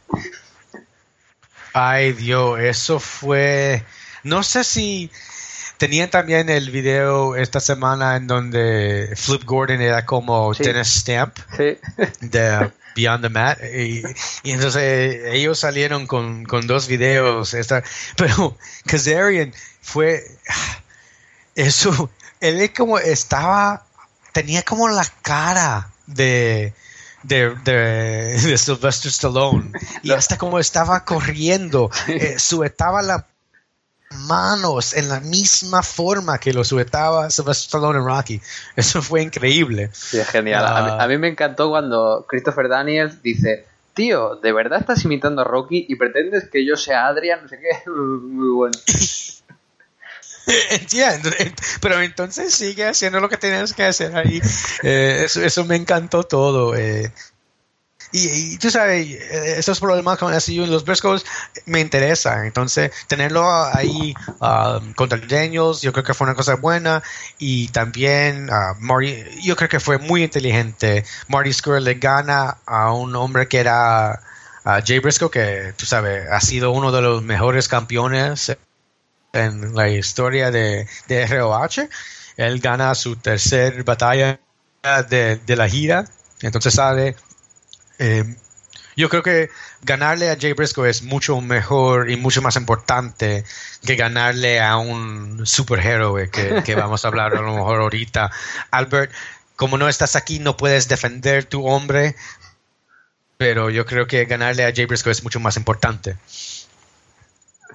Speaker 2: Ay, Dios, eso fue... No sé si tenían también el video esta semana en donde Flip Gordon era como Dennis Stamp de Beyond the Mat. Y entonces ellos salieron con dos videos. Pero Kazarian fue... Eso, él como tenía como la cara de Sylvester Stallone, y hasta como estaba corriendo, sujetaba las manos en la misma forma que lo sujetaba Sylvester Stallone en Rocky. Eso fue increíble.
Speaker 1: Sí, es genial. A mí me encantó cuando Christopher Daniels dice: tío, ¿de verdad estás imitando a Rocky y pretendes que yo sea Adrian? No sé qué. Muy bueno.
Speaker 2: Entiendo, pero entonces sigue haciendo lo que tienes que hacer ahí. Eso me encantó todo. Y tú sabes, estos problemas con SCU y los Briscoes me interesan. Entonces, tenerlo ahí contra Daniels, yo creo que fue una cosa buena. Y también Marty, yo creo que fue muy inteligente. Marty Scurll le gana a un hombre que era Jay Briscoe, que tú sabes, ha sido uno de los mejores campeones en la historia de ROH. Él gana su tercer batalla de la gira. Entonces sale. Yo creo que ganarle a Jay Briscoe es mucho mejor y mucho más importante que ganarle a un superhéroe que vamos a hablar a lo mejor ahorita. Albert, como no estás aquí, no puedes defender tu hombre, pero yo creo que ganarle a Jay Briscoe es mucho más importante.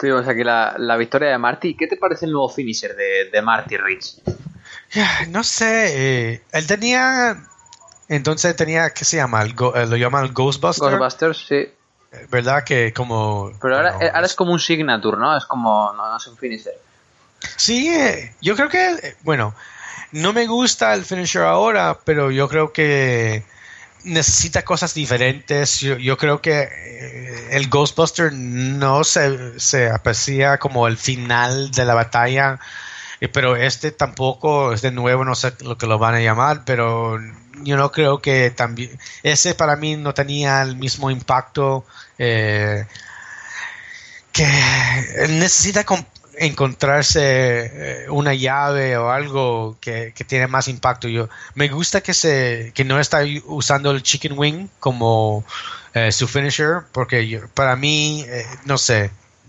Speaker 1: Tuvimos aquí la victoria de Marty. ¿Qué te parece el nuevo finisher de Marty Rich?
Speaker 2: No sé, él tenía, entonces tenía, ¿qué se llama? Lo llaman el Ghostbuster.
Speaker 1: Ghostbusters, sí.
Speaker 2: ¿Verdad? Que como...
Speaker 1: Pero ahora es como un signature, ¿no? Es como, no es un finisher.
Speaker 2: Sí, yo creo que, bueno, no me gusta el finisher ahora, pero yo creo que necesita cosas diferentes. Yo creo que el Ghostbuster no se aprecia como el final de la batalla, pero este tampoco es de nuevo, no sé lo que lo van a llamar, pero yo no creo que también, ese para mí no tenía el mismo impacto que necesita encontrarse una llave o algo que tiene más impacto. Me gusta que no está usando el chicken wing como su finisher, porque para mí no sé,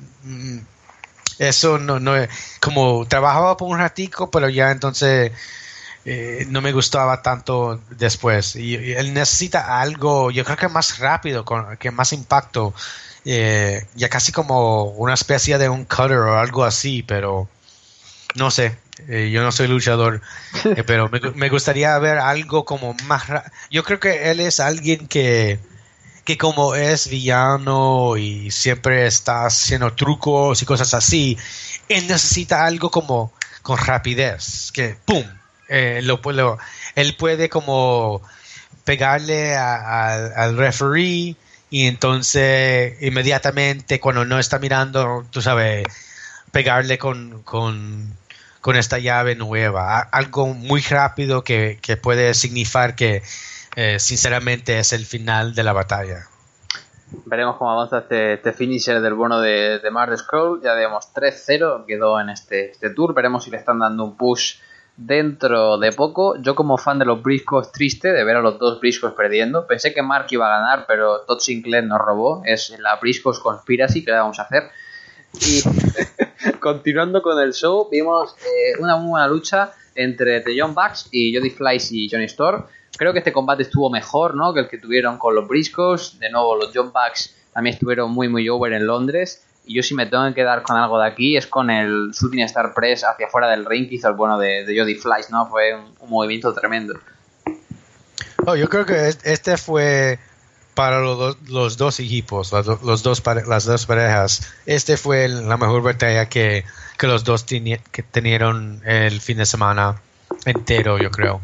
Speaker 2: eso no como trabajaba por un ratico, pero ya entonces no me gustaba tanto después, y él necesita algo, yo creo que más rápido, que más impacto. Ya casi como una especie de un cutter o algo así, pero no sé, yo no soy luchador, pero me gustaría ver algo como más yo creo que él es alguien que como es villano y siempre está haciendo trucos y cosas así, él necesita algo como con rapidez, que pum, él puede como pegarle al referee. Y entonces, inmediatamente, cuando no está mirando, tú sabes, pegarle con esta llave nueva. Algo muy rápido que puede significar que, sinceramente, es el final de la batalla.
Speaker 1: Veremos cómo avanza este finisher del bono de Marty Scurll. Ya digamos 3-0 quedó en este tour. Veremos si le están dando un push dentro de poco. Yo, como fan de los Briscoes, triste de ver a los dos Briscoes perdiendo. Pensé que Mark iba a ganar, pero Todd Sinclair nos robó. Es la Briscoes Conspiracy que le vamos a hacer. Y continuando con el show, vimos una muy buena lucha entre The Young Bucks y Jody Fleiss y Johnny Storm. Creo que este combate estuvo mejor, ¿no?, que el que tuvieron con los Briscoes. De nuevo, los Young Bucks también estuvieron muy over en Londres. Y yo, si me tengo que quedar con algo de aquí, es con el Shooting Star Press hacia afuera del ring que hizo el bueno de Jody Fleiss, ¿no? Fue un movimiento tremendo.
Speaker 2: Yo creo que este fue para los dos equipos, las dos parejas. Este fue la mejor batalla que los dos tenieron el fin de semana entero, yo creo.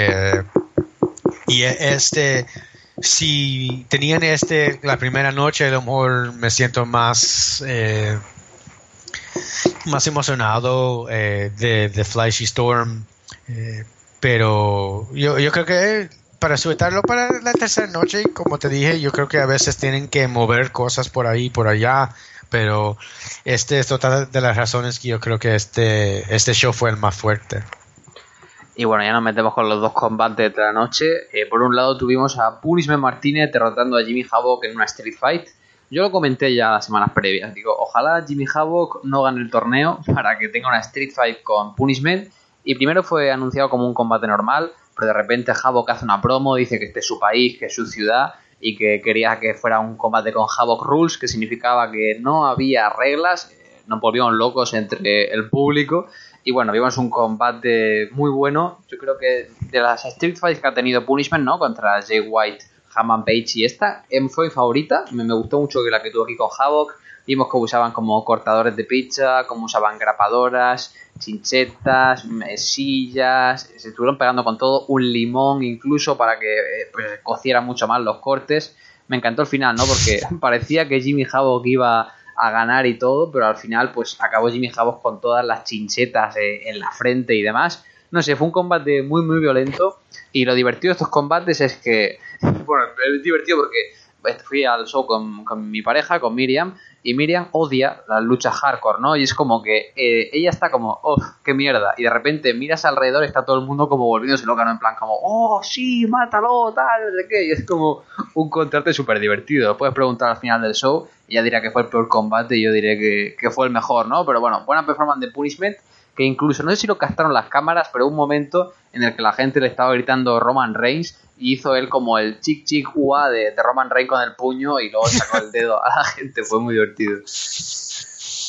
Speaker 2: Y si tenían la primera noche, a lo mejor me siento más emocionado de Fleiss y Storm, pero yo creo que para sujetarlo para la tercera noche, como te dije, yo creo que a veces tienen que mover cosas por ahí y por allá, pero es otra de las razones que yo creo que este show fue el más fuerte.
Speaker 1: Y bueno, ya nos metemos con los dos combates de la noche. Por un lado tuvimos a Punishment Martínez derrotando a Jimmy Havoc en una Street Fight. Yo lo comenté ya las semanas previas. Digo, ojalá Jimmy Havoc no gane el torneo para que tenga una Street Fight con Punishment. Y primero fue anunciado como un combate normal, pero de repente Havoc hace una promo, dice que este es su país, que es su ciudad, y que quería que fuera un combate con Havoc Rules, que significaba que no había reglas. Nos volvieron locos entre el público. Y bueno, vimos un combate muy bueno. Yo creo que de las Street Fights que ha tenido Punishment, ¿no?, contra Jay White, Hammond Page y esta, fue mi favorita. Me gustó mucho la que tuvo aquí con Havoc. Vimos cómo usaban como cortadores de pizza, cómo usaban grapadoras, chinchetas, mesillas. Se estuvieron pegando con todo, un limón incluso para que pues, cocieran mucho más los cortes. Me encantó el final, ¿no?, porque parecía que Jimmy Havoc iba a ganar y todo, pero al final pues acabó Jimmy Havoc con todas las chinchetas en la frente y demás. No sé, fue un combate muy violento, y lo divertido de estos combates es que, bueno, es divertido porque fui al show con mi pareja, con Miriam, y Miriam odia las luchas hardcore, ¿no? Y es como que ella está como, oh, qué mierda, y de repente miras alrededor y está todo el mundo como volviéndose loca, ¿no? En plan como, oh, sí, mátalo, tal, no sé qué, y es como un contraste súper divertido. Puedes preguntar al final del show, y ella dirá que fue el peor combate y yo diré que fue el mejor, ¿no? Pero bueno, buena performance de Punishment, que incluso, no sé si lo captaron las cámaras, pero hubo un momento en el que la gente le estaba gritando Roman Reigns, y hizo él como el chic ua de Roman Reigns con el puño, y luego sacó el dedo a la gente. Fue muy divertido.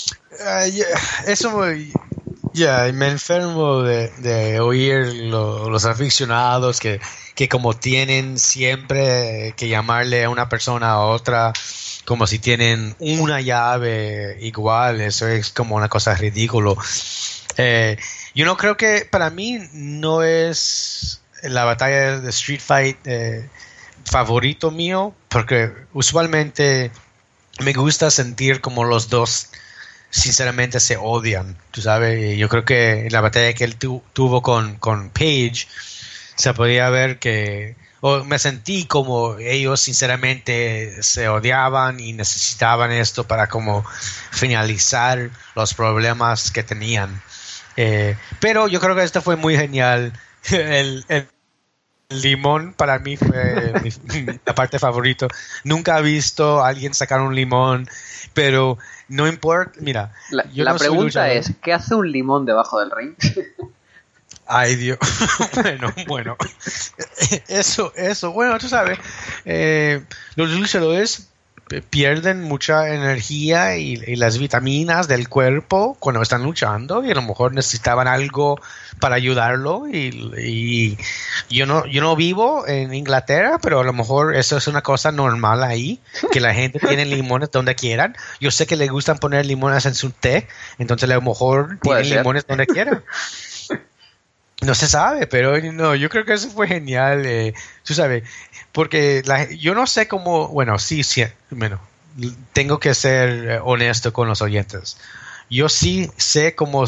Speaker 2: Eso me enfermo de oír los aficionados que como tienen siempre que llamarle a una persona a otra como si tienen una llave igual. Eso es como una cosa ridícula. Yo no creo que para mí no es la batalla de Street Fight favorito mío, porque usualmente me gusta sentir como los dos sinceramente se odian, tú sabes. Yo creo que en la batalla que él tuvo con Paige se podía ver que me sentí como ellos sinceramente se odiaban y necesitaban esto para como finalizar los problemas que tenían. Pero yo creo que esto fue muy genial. El limón para mí fue la parte favorita. Nunca he visto a alguien sacar un limón, pero no importa. Mira,
Speaker 1: la pregunta es, ¿qué hace un limón debajo del ring?
Speaker 2: Ay, Dios. Bueno. Eso. Bueno, tú sabes, los luchadores pierden mucha energía y las vitaminas del cuerpo cuando están luchando y a lo mejor necesitaban algo para ayudarlo y yo no vivo en Inglaterra, pero a lo mejor eso es una cosa normal ahí, que la gente tiene limones donde quieran. Yo sé que le gustan poner limones en su té, entonces a lo mejor tienen limones donde quieran. No se sabe, pero no, yo creo que eso fue genial, tú sabes, porque yo no sé cómo, bueno, tengo que ser honesto con los oyentes. Yo sí sé cómo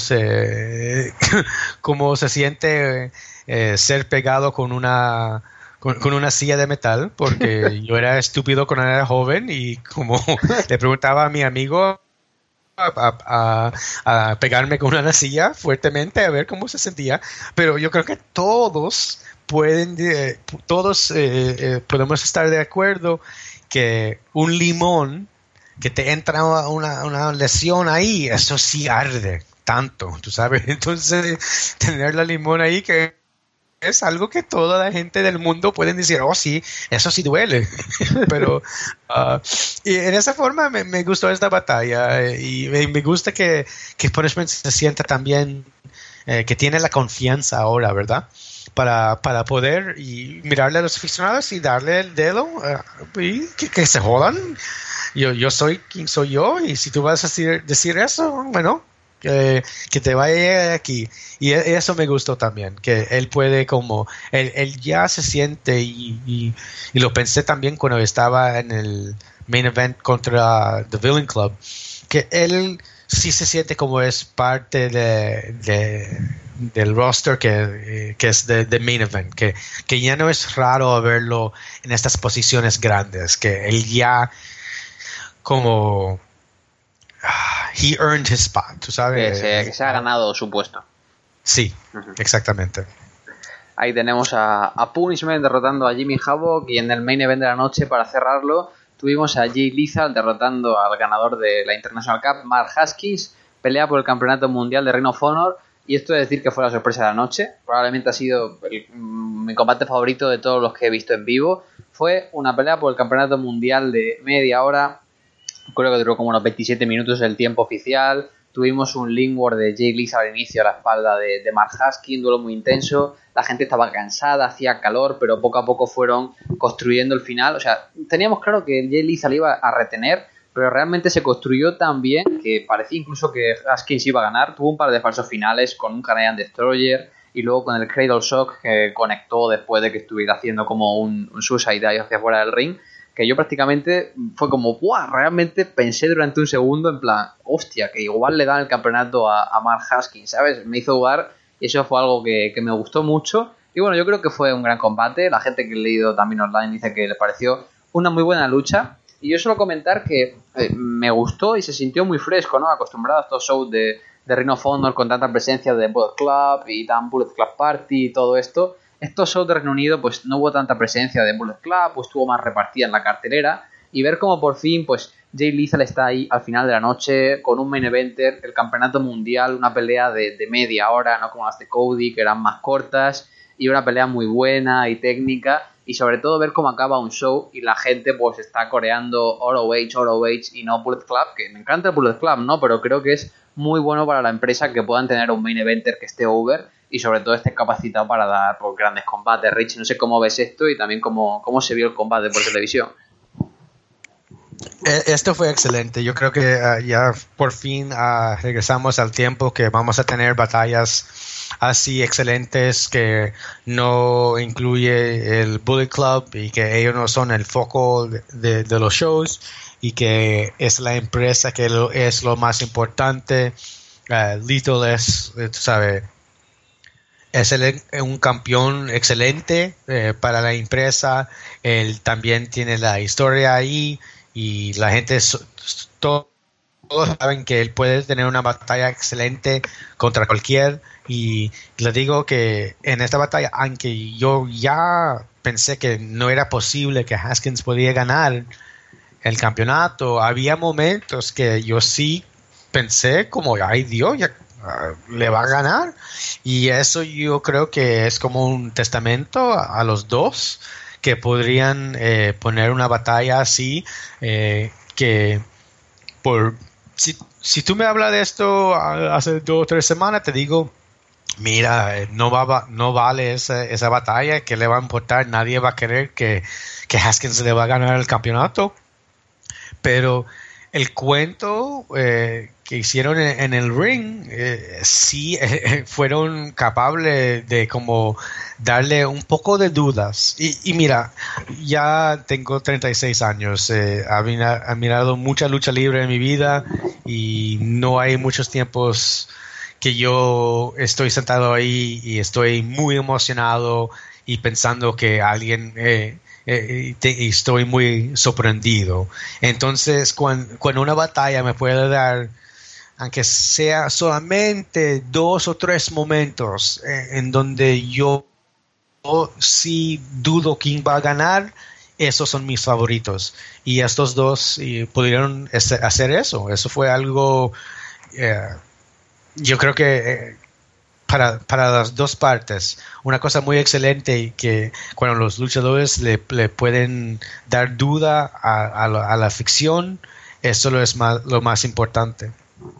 Speaker 2: cómo se siente ser pegado con una silla de metal, porque yo era estúpido cuando era joven y como le preguntaba a mi amigo a pegarme con una silla fuertemente a ver cómo se sentía, pero yo creo que todos podemos estar de acuerdo que un limón que te entra una lesión ahí, eso sí arde tanto, tú sabes. Entonces tener la limón ahí que es algo que toda la gente del mundo pueden decir, oh sí, eso sí duele. Pero y en esa forma me gustó esta batalla y me gusta que Punishment se sienta también que tiene la confianza ahora, ¿verdad? Para poder y mirarle a los aficionados y darle el dedo y que se jodan. Yo soy quien soy yo y si tú vas a decir eso, bueno, que te vaya aquí. Y eso me gustó también, que él puede como, él ya se siente y lo pensé también cuando estaba en el main event contra The Villain Club, que él sí se siente como es parte del roster que es de main event, que ya no es raro verlo en estas posiciones grandes, que él ya como he earned his spot, tú sabes.
Speaker 1: Que se ha ganado su puesto.
Speaker 2: Sí, exactamente.
Speaker 1: Ahí tenemos a Punishment derrotando a Jimmy Havoc y en el main event de la noche, para cerrarlo, tuvimos a Jay Lethal derrotando al ganador de la International Cup, Mark Haskins, pelea por el campeonato mundial de Ring of Honor, y esto es decir que fue la sorpresa de la noche. Probablemente ha sido mi combate favorito de todos los que he visto en vivo. Fue una pelea por el campeonato mundial de media hora, creo que duró como unos 27 minutos el tiempo oficial. Tuvimos un Lingward de Jay Lethal al inicio a la espalda de Mark Haskins, duelo muy intenso. La gente estaba cansada, hacía calor, pero poco a poco fueron construyendo el final. O sea, teníamos claro que Jay Lethal iba a retener, pero realmente se construyó tan bien que parecía incluso que Haskins iba a ganar. Tuvo un par de falsos finales con un Canadian Destroyer y luego con el Cradle Shock que conectó después de que estuviera haciendo como un Suicide Dive hacia fuera del ring, que yo prácticamente fue como, ¡buah! Realmente pensé durante un segundo en plan, hostia, que igual le dan el campeonato a Mark Haskins, ¿sabes? Me hizo dudar y eso fue algo que me gustó mucho. Y bueno, yo creo que fue un gran combate. La gente que he leído también online dice que le pareció una muy buena lucha. Y yo suelo comentar que me gustó y se sintió muy fresco, ¿no? Acostumbrado a estos shows de Ring of Honor con tanta presencia de Bullet Club y tan Bullet Club Party y todo esto. Estos shows de Reino Unido pues no hubo tanta presencia de Bullet Club, pues estuvo más repartida en la cartelera, y ver cómo por fin pues Jay Lethal está ahí al final de la noche con un main eventer, el campeonato mundial, una pelea de media hora, no como las de Cody que eran más cortas, y una pelea muy buena y técnica, y sobre todo ver cómo acaba un show y la gente pues está coreando ROH y no Bullet Club, que me encanta el Bullet Club, ¿no? Pero creo que es muy bueno para la empresa que puedan tener un main eventer que esté over y sobre todo esté capacitado para dar pues, grandes combates. Rich, no sé cómo ves esto y también cómo se vio el combate por televisión.
Speaker 2: Esto fue excelente. Yo creo que ya por fin regresamos al tiempo que vamos a tener batallas así excelentes que no incluye el Bullet Club y que ellos no son el foco de los shows y que es la empresa que es lo más importante. Lethal es, tú sabes, es un campeón excelente para la empresa. Él también tiene la historia ahí y la gente todos saben que él puede tener una batalla excelente contra cualquier, y le digo que en esta batalla, aunque yo ya pensé que no era posible que Haskins podía ganar el campeonato, había momentos que yo sí pensé como, ay Dios, ya le va a ganar, y eso yo creo que es como un testamento a los dos que podrían poner una batalla así, que por si tú me hablas de esto hace 2 o 3 semanas, te digo, mira, no vale esa batalla, ¿qué le va a importar? Nadie va a querer que Haskins le va a ganar el campeonato. Pero el cuento que hicieron en el ring, sí fueron capaces de como darle un poco de dudas. Y mira, ya tengo 36 años, he mirado mucha lucha libre en mi vida y no hay muchos tiempos que yo estoy sentado ahí y estoy muy emocionado y pensando que alguien... estoy muy sorprendido. Entonces, cuando una batalla me puede dar, aunque sea solamente 2 o 3 momentos en donde yo sí dudo quién va a ganar, esos son mis favoritos. Y estos dos pudieron hacer eso. Eso fue algo, yo creo que para las dos partes, una cosa muy excelente, que cuando los luchadores le pueden dar duda a la ficción, eso es lo más importante.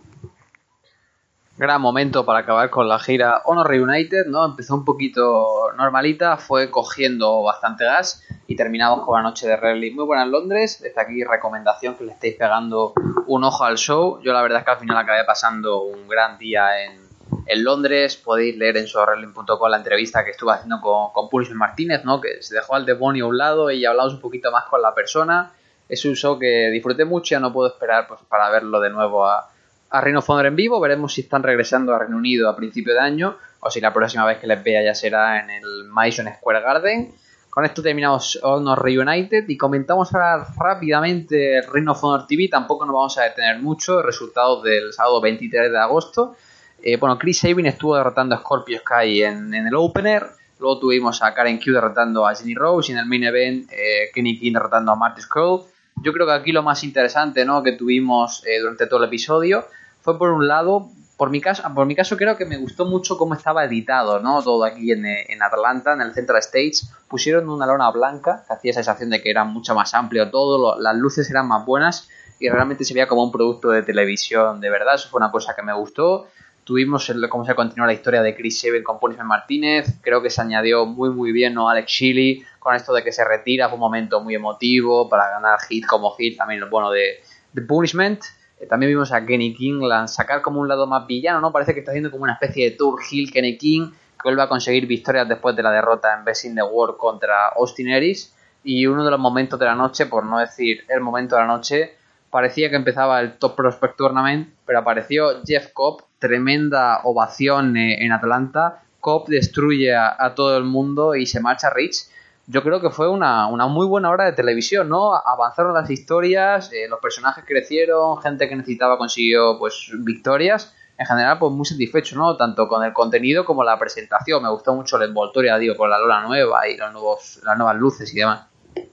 Speaker 1: Gran momento para acabar con la gira Honor Reunited, ¿no? Empezó un poquito normalita, fue cogiendo bastante gas y terminamos con la noche de wrestling muy buena en Londres. Desde aquí recomendación que le estéis pegando un ojo al show. Yo la verdad es que al final acabé pasando un gran día en Londres. Podéis leer en showwrestling.com la entrevista que estuve haciendo con Punishment Martínez, ¿no? Que se dejó al demonio a un lado y hablamos un poquito más con la persona. Es un show que disfruté mucho y ya no puedo esperar pues, para verlo de nuevo a Ring of Honor en vivo. Veremos si están regresando a Reino Unido a principio de año o si la próxima vez que les vea ya será en el Madison Square Garden. Con esto terminamos Honor Reunited y comentamos ahora rápidamente Ring of Honor TV. Tampoco nos vamos a detener mucho. Resultados del sábado 23 de agosto. Chris Sabin estuvo derrotando a Scorpio Sky en el opener. Luego tuvimos a Karen Q derrotando a Jenny Rose y en el main event Kenny King derrotando a Marty Scurll. Yo creo que aquí lo más interesante, ¿no?, que tuvimos durante todo el episodio fue, por un lado, por mi caso creo que me gustó mucho cómo estaba editado, ¿no? Todo aquí en Atlanta, en el Central Stage. Pusieron una lona blanca que hacía esa sensación de que era mucho más amplio todo, las luces eran más buenas y realmente se veía como un producto de televisión de verdad. Eso fue una cosa que me gustó. Tuvimos cómo se continuó la historia de Chris Sabin con Punishment Martínez. Creo que se añadió muy bien, ¿no?, Alex Shelley con esto de que se retira. Fue un momento muy emotivo para ganar hit como hit. También lo bueno de Punishment. También vimos a Kenny King sacar como un lado más villano, ¿no? Parece que está haciendo como una especie de tour heel Kenny King, que vuelve a conseguir victorias después de la derrota en Best in the World contra Austin Aries. Y uno de los momentos de la noche, por no decir el momento de la noche, parecía que empezaba el Top Prospect Tournament, pero apareció Jeff Cobb, tremenda ovación en Atlanta. Cobb destruye a todo el mundo y se marcha Rich. Yo creo que fue una muy buena hora de televisión, ¿no? Avanzaron las historias, los personajes crecieron, gente que necesitaba consiguió pues victorias. En general, pues muy satisfecho, ¿no? Tanto con el contenido como la presentación. Me gustó mucho la envoltoria, digo, con la lona nueva y las nuevas luces y demás.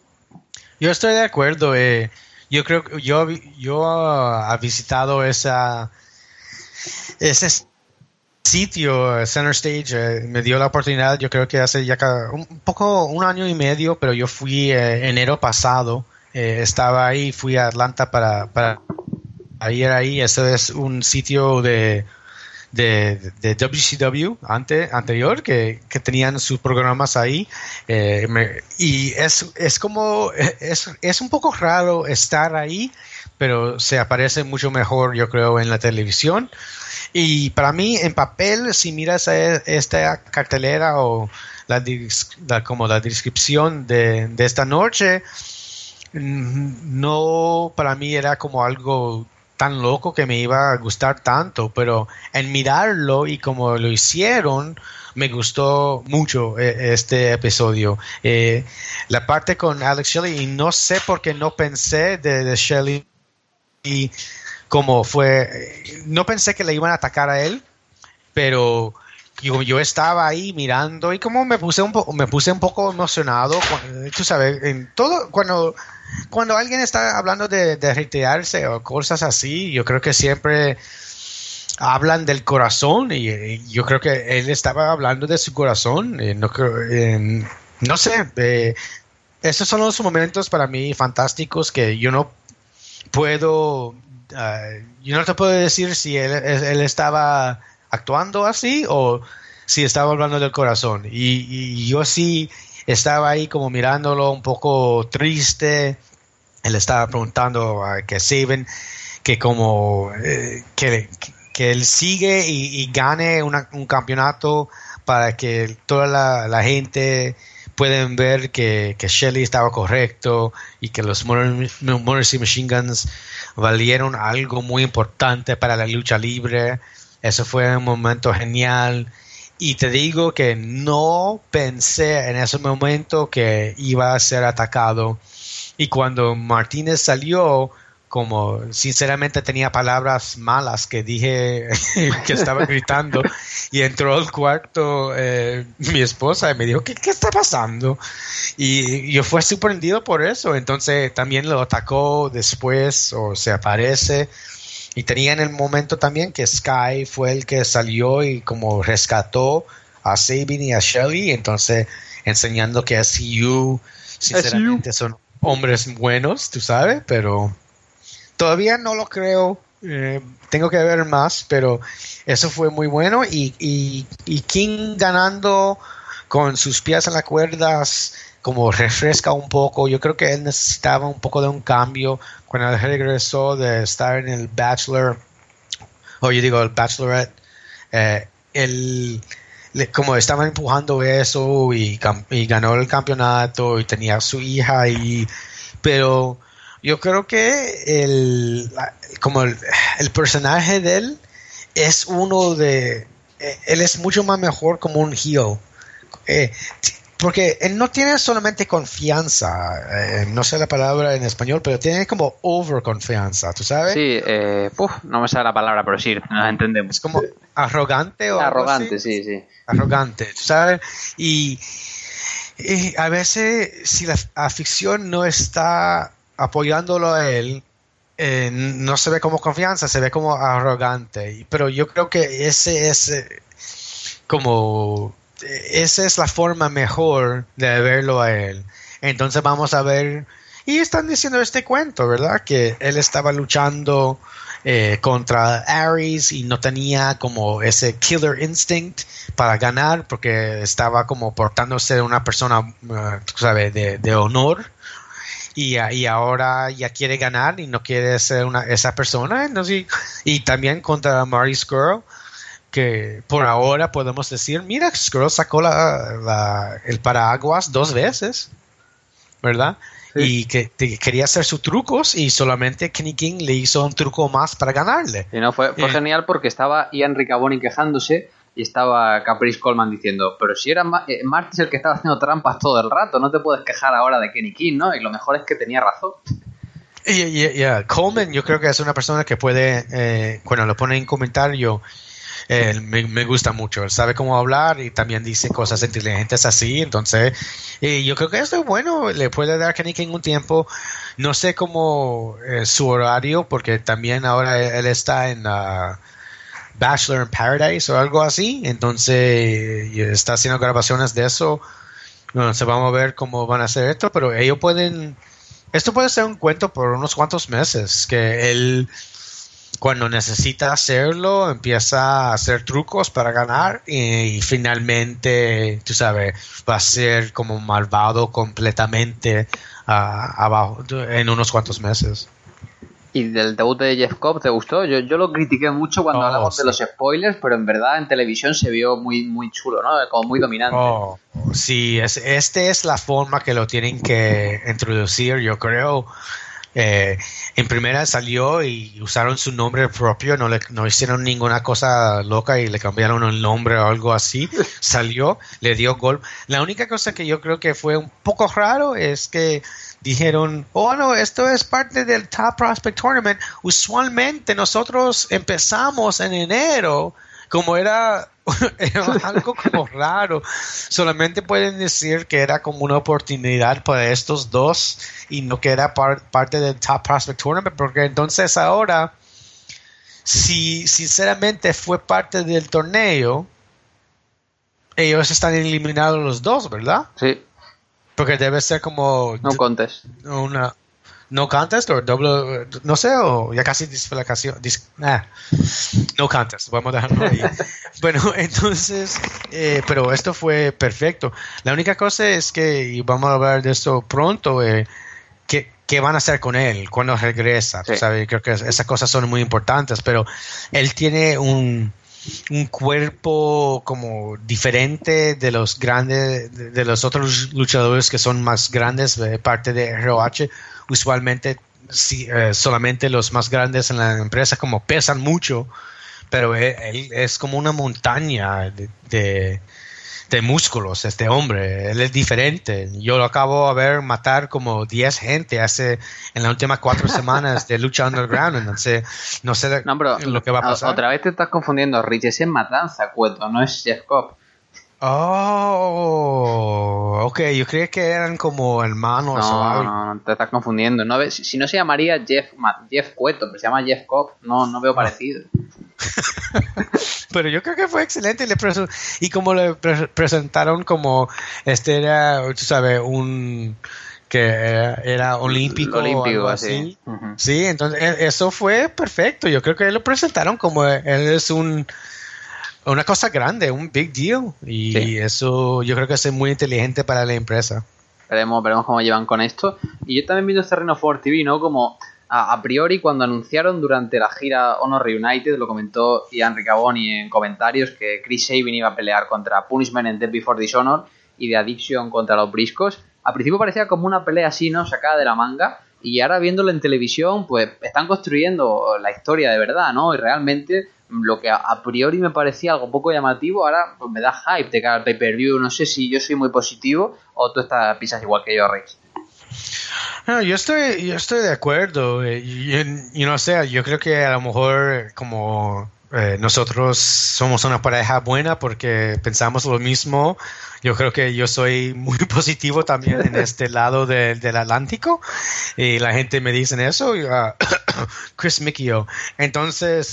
Speaker 2: Yo estoy de acuerdo. Yo creo que yo he visitado ese sitio, Center Stage, me dio la oportunidad, yo creo que hace ya un año y medio, pero yo fui enero pasado, estaba ahí, fui a Atlanta para ir ahí. Ese es un sitio de WCW anterior que tenían sus programas ahí, y es como es un poco raro estar ahí, pero se aparece mucho mejor, yo creo, en la televisión. Y para mí, en papel, si miras esta cartelera o como la descripción de esta noche, no, para mí era como algo tan loco que me iba a gustar tanto, pero en mirarlo y como lo hicieron, me gustó mucho este episodio. La parte con Alex Shelley, y no sé por qué no pensé de Shelley, y como fue, no pensé que le iban a atacar a él, pero yo estaba ahí mirando y como me puse un poco emocionado, tú sabes, en todo, cuando alguien está hablando de retirarse o cosas así, yo creo que siempre hablan del corazón, y yo creo que él estaba hablando de su corazón. No sé, esos son los momentos para mí fantásticos que yo no puedo, yo no te puedo decir si él estaba actuando así o si estaba hablando del corazón, y yo sí estaba ahí como mirándolo un poco triste. Él estaba preguntando a que Sabin que como que él sigue y gane un campeonato para que toda la gente pueden ver que Shelley estaba correcto y que los Motor City Machine Guns valieron algo muy importante para la lucha libre. Eso fue un momento genial. Y te digo que no pensé en ese momento que iba a ser atacado. Y cuando Martínez salió, como sinceramente tenía palabras malas que dije que estaba gritando, y entró al cuarto mi esposa y me dijo, ¿qué está pasando? Y yo fui sorprendido por eso. Entonces también lo atacó después, o se aparece. Y tenía en el momento también que Sky fue el que salió y como rescató a Sabin y a Shelley, entontonces enseñando que SCU sinceramente son hombres buenos, tú sabes, pero todavía no lo creo. Tengo que ver más, pero eso fue muy bueno. Y King ganando con sus pies en las cuerdas como refresca un poco. Yo creo que él necesitaba un poco de un cambio cuando él regresó de estar en el Bachelor, el Bachelorette. Él como estaba empujando eso y ganó el campeonato y tenía a su hija ahí, pero yo creo que el personaje de él es él es mucho más mejor como un heel, porque él no tiene solamente confianza, no sé la palabra en español, pero tiene como overconfianza, ¿tú sabes?
Speaker 1: Sí, no me sale la palabra, pero sí, nos entendemos.
Speaker 2: Es como arrogante o
Speaker 1: arrogante,
Speaker 2: algo así.
Speaker 1: sí.
Speaker 2: Arrogante, ¿tú sabes? Y a veces si la afición no está apoyándolo a él, no se ve como confianza, se ve como arrogante. Pero yo creo que esa es la forma mejor de verlo a él. Entonces vamos a ver, y están diciendo este cuento, ¿verdad? Que él estaba luchando contra Aries y no tenía como ese killer instinct para ganar porque estaba como portándose de una persona, tú sabes, de honor. Y ahora ya quiere ganar y no quiere ser esa persona. Entonces, y también contra Marty Scurll, que por ahora podemos decir, mira, Scurll sacó el paraguas 2 veces, ¿verdad? Sí. Y que quería hacer sus trucos y solamente Kenny King le hizo un truco más para ganarle.
Speaker 1: Y no, fue genial porque estaba Ian Riccaboni quejándose y estaba Caprice Coleman diciendo, pero si era Marty el que estaba haciendo trampas todo el rato, no te puedes quejar ahora de Kenny King, ¿no? Y lo mejor es que tenía razón.
Speaker 2: Coleman yo creo que es una persona que puede, cuando lo pone en comentario, me gusta mucho, él sabe cómo hablar y también dice cosas inteligentes así, entonces yo creo que esto es bueno, le puede dar a Kenny King un tiempo, no sé cómo su horario, porque también ahora él está en Bachelor in Paradise o algo así. Entonces está haciendo grabaciones de eso. No se vamos a ver cómo van a hacer esto, pero esto puede ser un cuento por unos cuantos meses, que él cuando necesita hacerlo empieza a hacer trucos para ganar y finalmente, tú sabes, va a ser como malvado completamente abajo en unos cuantos meses.
Speaker 1: ¿Y del debut de Jeff Cobb te gustó? Yo lo critiqué mucho cuando hablamos de los spoilers, pero en verdad en televisión se vio muy, muy chulo, ¿no? Como muy dominante.
Speaker 2: Sí, este es la forma que lo tienen que introducir, yo creo. En primera salió y usaron su nombre propio, no hicieron ninguna cosa loca y le cambiaron el nombre o algo así. Salió, le dio gol. La única cosa que yo creo que fue un poco raro es que dijeron, no, esto es parte del Top Prospect Tournament. Usualmente nosotros empezamos en enero, como era algo como raro. Solamente pueden decir que era como una oportunidad para estos dos y no que era parte del Top Prospect Tournament, porque entonces ahora, si sinceramente fue parte del torneo, ellos están eliminados los dos, ¿verdad?
Speaker 1: Sí.
Speaker 2: Porque debe ser como
Speaker 1: no contest.
Speaker 2: No contest o doble, no sé, o ya casi disfalacación. No contest, vamos a dejarlo ahí. Bueno, entonces, pero esto fue perfecto. La única cosa es que, y vamos a hablar de esto pronto, ¿qué van a hacer con él cuando regresa?
Speaker 1: Sí.
Speaker 2: ¿Sabes? Creo que esas cosas son muy importantes, pero él tiene un cuerpo como diferente de los grandes, de los otros luchadores que son más grandes de parte de ROH. Usualmente solamente los más grandes en la empresa como pesan mucho, pero él es como una montaña de músculos, este hombre. Él es diferente. Yo lo acabo de ver matar como 10 gente en las últimas 4 semanas de lucha underground. Entonces, no sé lo que va a pasar.
Speaker 1: Otra vez te estás confundiendo, Rich. Es en Matanza, Cueto, no es Jeff Cobb.
Speaker 2: Ok, yo creía que eran como hermanos o algo.
Speaker 1: No, te estás confundiendo. Si no se llamaría Jeff Cueto, pero se llama Jeff Cobb, no veo parecido.
Speaker 2: Pero yo creo que fue excelente y como le presentaron como era, tú sabes, que era olímpico o algo así. Uh-huh. Sí, entonces eso fue perfecto. Yo creo que lo presentaron como él es una cosa grande, un big deal, y sí. Eso yo creo que es muy inteligente para la empresa.
Speaker 1: Veremos cómo llevan con esto. Y yo también vi este Reino for TV, ¿no? Como a priori cuando anunciaron durante la gira Honor Reunited, lo comentó Ian Riccaboni en comentarios, que Chris Sabin iba a pelear contra Punishment en Death Before Dishonor y de Addiction contra los Briscos. Al principio parecía como una pelea así, ¿no? Sacada de la manga. Y ahora viéndolo en televisión, pues están construyendo la historia de verdad, ¿no? Y realmente lo que a priori me parecía algo poco llamativo, ahora pues me da hype de cara al pay-per-view. No sé si yo soy muy positivo o tú pisas igual que yo, Rex.
Speaker 2: No, yo estoy de acuerdo. Yo no sé, yo creo que a lo mejor como nosotros somos una pareja buena porque pensamos lo mismo. Yo creo que yo soy muy positivo también en este lado del Atlántico y la gente me dice eso. Chris Mickio. Entonces,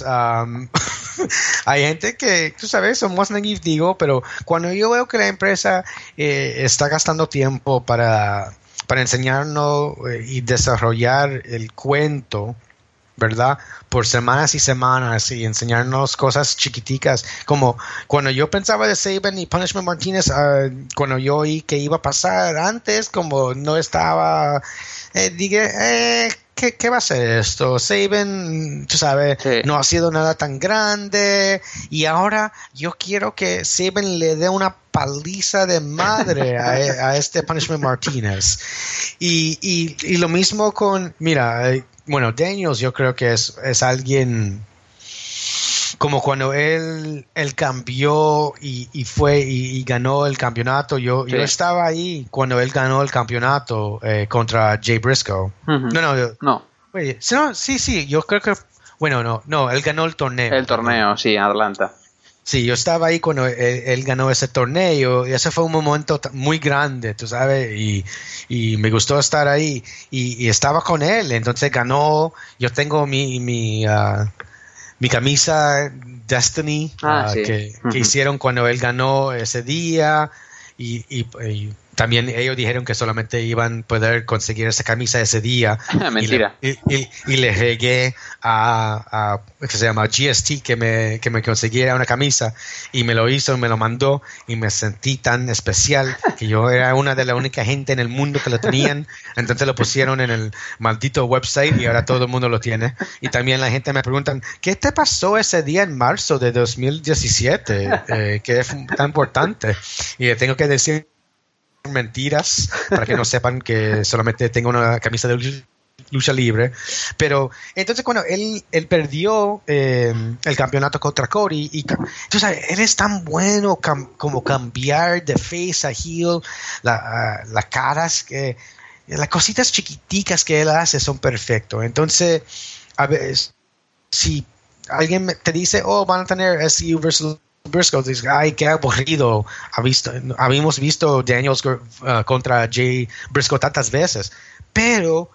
Speaker 2: hay gente que, tú sabes, somos naivos, digo, pero cuando yo veo que la empresa está gastando tiempo para enseñarnos y desarrollar el cuento, ¿verdad? Por semanas y semanas y enseñarnos cosas chiquiticas, como cuando yo pensaba de Sabin y Punishment Martinez, cuando yo oí que iba a pasar antes, como no estaba, dije, ¿qué va a ser esto? Sabin, tú sabes, sí. No ha sido nada tan grande y ahora yo quiero que Sabin le dé una paliza de madre a este Punishment Martinez y lo mismo con, mira, bueno, Daniels yo creo que es alguien como cuando él cambió y fue y ganó el campeonato. Yo estaba ahí cuando él ganó el campeonato contra Jay Briscoe. Uh-huh. No. Oye, sí, yo creo que, bueno, no, él ganó el torneo.
Speaker 1: El torneo, sí, en Atlanta.
Speaker 2: Sí, yo estaba ahí cuando él ganó ese torneo y ese fue un momento muy grande, tú sabes, y me gustó estar ahí y estaba con él, entonces ganó. Yo tengo mi mi camisa Destiny
Speaker 1: sí.
Speaker 2: que hicieron cuando él ganó ese día y también ellos dijeron que solamente iban a poder conseguir esa camisa ese día.
Speaker 1: Mentira.
Speaker 2: Y le regué a que se llama GST que me consiguiera una camisa y me lo hizo, me lo mandó y me sentí tan especial que yo era una de las únicas gente en el mundo que lo tenían. Entonces lo pusieron en el maldito website y ahora todo el mundo lo tiene. Y también la gente me pregunta, ¿qué te pasó ese día en marzo de 2017? Que es tan importante. Y le tengo que decir mentiras para que no sepan que solamente tengo una camisa de lucha libre. Pero entonces cuando él perdió el campeonato contra Cody y tú sabes, él es tan bueno como cambiar de face a heel, las caras que las cositas chiquiticas que él hace son perfectos. Entonces a veces si alguien te dice van a tener SCU versus Briscoe, dice, ay, qué aburrido. Habíamos visto Daniels contra Jay Briscoe tantas veces, pero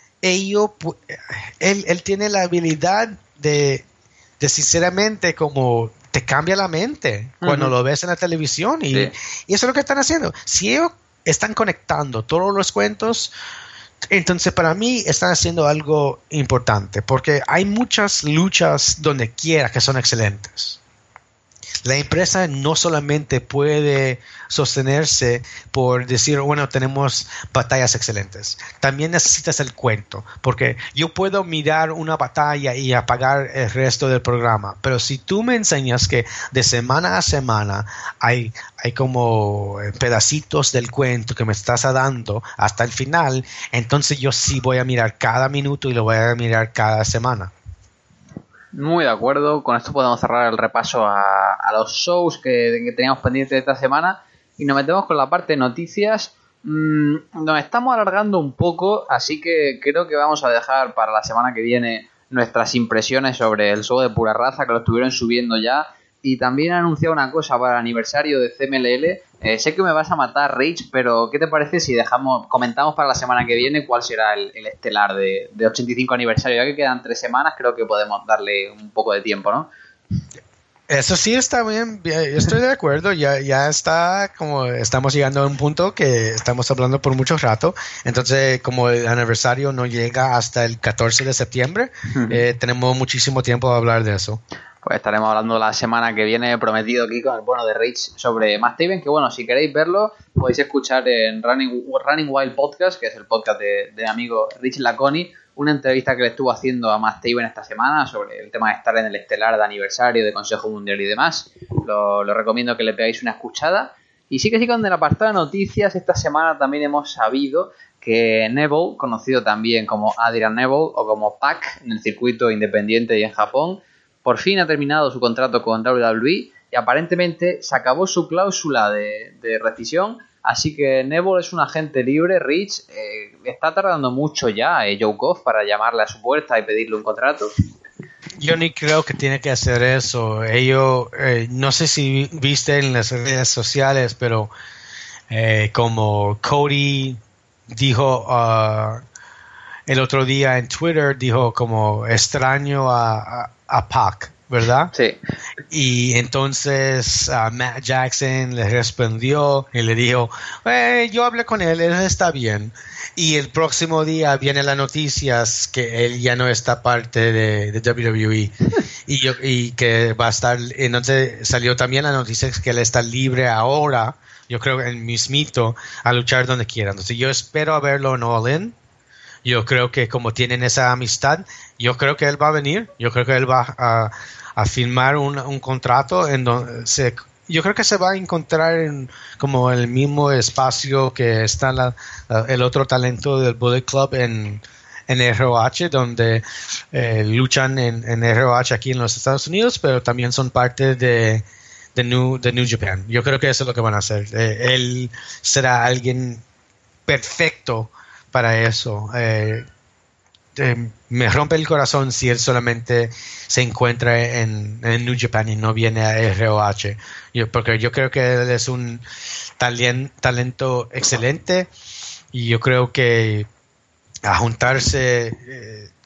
Speaker 2: él tiene la habilidad de sinceramente como te cambia la mente cuando lo ves en la televisión y eso es lo que están haciendo. Si ellos están conectando todos los cuentos, entonces para mí están haciendo algo importante, porque hay muchas luchas donde quiera que son excelentes. La empresa no solamente puede sostenerse por decir, bueno, tenemos batallas excelentes. También necesitas el cuento, porque yo puedo mirar una batalla y apagar el resto del programa, pero si tú me enseñas que de semana a semana hay como pedacitos del cuento que me estás dando hasta el final, entonces yo sí voy a mirar cada minuto y lo voy a mirar cada semana.
Speaker 1: Muy de acuerdo, con esto podemos cerrar el repaso a los shows que teníamos pendientes esta semana y nos metemos con la parte de noticias. Nos estamos alargando un poco, así que creo que vamos a dejar para la semana que viene nuestras impresiones sobre el show de Pura Raza, que lo estuvieron subiendo ya. Y también he anunciado una cosa para el aniversario de CMLL. Sé que me vas a matar, Rich, pero ¿qué te parece si comentamos para la semana que viene cuál será el estelar de 85 aniversario? Ya que quedan 3 semanas, creo que podemos darle un poco de tiempo, ¿no?
Speaker 2: Eso sí está bien, estoy de acuerdo, ya está, como estamos llegando a un punto que estamos hablando por mucho rato, entonces como el aniversario no llega hasta el 14 de septiembre, tenemos muchísimo tiempo a hablar de eso.
Speaker 1: Pues estaremos hablando la semana que viene, prometido aquí con el bueno de Rich, sobre Matt Taven, que bueno, si queréis verlo, podéis escuchar en Running Wild Podcast, que es el podcast de mi amigo Rich Laconi, una entrevista que le estuvo haciendo a Matt Taven esta semana sobre el tema de estar en el estelar de aniversario de Consejo Mundial y demás. Lo recomiendo que le pegáis una escuchada. Y sí que con el apartado de noticias, esta semana también hemos sabido que Neville, conocido también como Adrian Neville o como Pac en el circuito independiente y en Japón, por fin ha terminado su contrato con WWE y aparentemente se acabó su cláusula de rescisión, así que Neville es un agente libre. Rich, está tardando mucho ya Joe Goff para llamarle a su puerta y pedirle un contrato.
Speaker 2: Yo ni creo que tiene que hacer eso. Ellos, no sé si viste en las redes sociales, pero como Cody dijo el otro día en Twitter, dijo como extraño a Pac, ¿verdad?
Speaker 1: Sí.
Speaker 2: Y entonces Matt Jackson le respondió y le dijo, yo hablé con él está bien. Y el próximo día viene la noticias que él ya no está parte de WWE y que va a estar, entonces salió también la noticia que él está libre ahora, yo creo el mismito, a luchar donde quiera. Entonces yo espero a verlo en All In. Yo creo que como tienen esa amistad, yo creo que él va a venir. Yo creo que él va a firmar un contrato en donde yo creo que se va a encontrar en como el mismo espacio que está el otro talento del Bullet Club en ROH, donde luchan en ROH aquí en los Estados Unidos, pero también son parte de New Japan. Yo creo que eso es lo que van a hacer. Él será alguien perfecto para eso. Me rompe el corazón si él solamente se encuentra en New Japan y no viene a ROH. Porque yo creo que él es un talento excelente y yo creo que a juntarse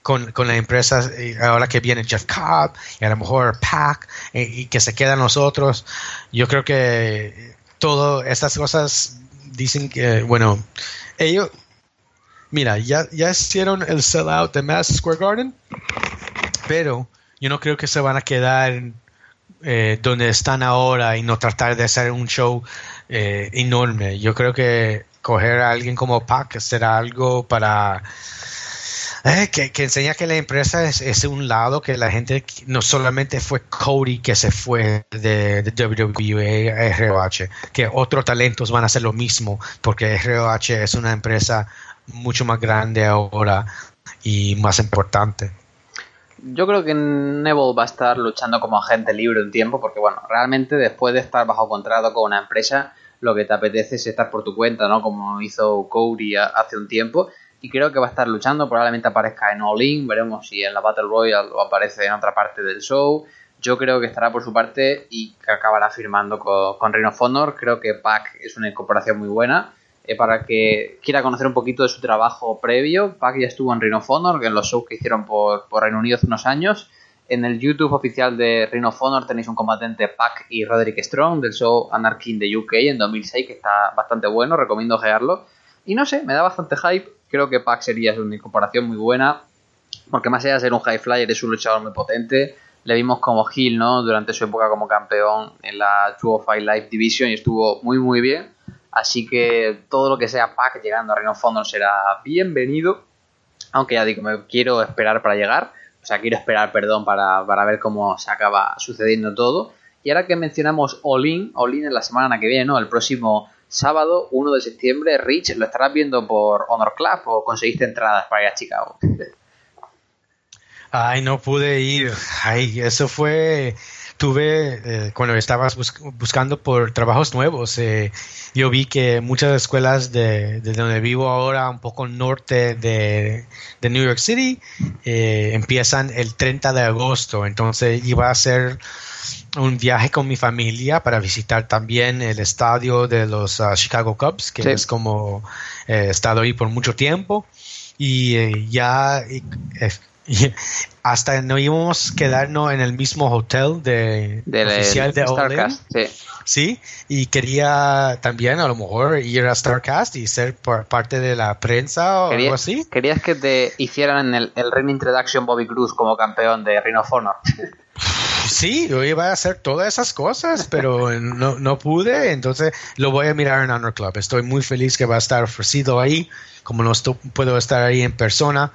Speaker 2: con la empresa, ahora que viene Jeff Cobb y a lo mejor Pac, y que se quedan nosotros. Yo creo que todas estas cosas dicen que, bueno, ellos, mira, ya hicieron el sellout de Madison Square Garden, pero yo no creo que se van a quedar donde están ahora y no tratar de hacer un show enorme. Yo creo que coger a alguien como Pac será algo para que enseña que la empresa es un lado, que la gente no solamente fue Cody que se fue de WWE a ROH, que otros talentos van a hacer lo mismo, porque ROH es una empresa mucho más grande ahora y más importante.
Speaker 1: Yo creo que Neville va a estar luchando como agente libre un tiempo, porque bueno, realmente después de estar bajo contrato con una empresa, lo que te apetece es estar por tu cuenta, ¿no? Como hizo Cody hace un tiempo. Y creo que va a estar luchando, probablemente aparezca en All In, veremos si en la Battle Royale o aparece en otra parte del show. Yo creo que estará por su parte y que acabará firmando con Ring of Honor. Creo que Pac es una incorporación muy buena. Para que quiera conocer un poquito de su trabajo previo, Pac ya estuvo en Ring of Honor, en los shows que hicieron por Reino Unido hace unos años. En el YouTube oficial de Ring of Honor tenéis un combate Pac y Roderick Strong del show Anarchy in the UK en 2006, que está bastante bueno, recomiendo ojearlo. Y no sé, me da bastante hype. Creo que Pac sería una incorporación muy buena, porque más allá de ser un high flyer es un luchador muy potente. Le vimos como heel, ¿no? Durante su época como campeón en la 205 Live Division y estuvo muy muy bien. Así que todo lo que sea Pac llegando a Ring of Honor será bienvenido. Aunque ya digo, me quiero esperar para llegar. O sea, quiero esperar, perdón, para ver cómo se acaba sucediendo todo. Y ahora que mencionamos All In en la semana que viene, ¿no? El próximo sábado, 1 de septiembre, Rich, ¿lo estarás viendo por Honor Club o conseguiste entradas para ir a Chicago?
Speaker 2: Ay, no pude ir. Ay, eso fue... Tuve, cuando estabas buscando por trabajos nuevos, yo vi que muchas escuelas de donde vivo ahora, un poco norte de New York City, empiezan el 30 de agosto. Entonces iba a hacer un viaje con mi familia para visitar también el estadio de los Chicago Cubs, que es como he estado ahí por mucho tiempo. Y hasta no íbamos a quedarnos en el mismo hotel del oficial de
Speaker 1: Starrcast,
Speaker 2: sí, y quería también a lo mejor ir a Starrcast y ser parte de la prensa o algo así.
Speaker 1: ¿Querías que te hicieran el Ring Introduction Bobby Cruz como campeón de Ring of Honor?
Speaker 2: Sí, yo iba a hacer todas esas cosas, pero no pude, entonces lo voy a mirar en Honor Club. Estoy muy feliz que va a estar ofrecido ahí, como no puedo estar ahí en persona.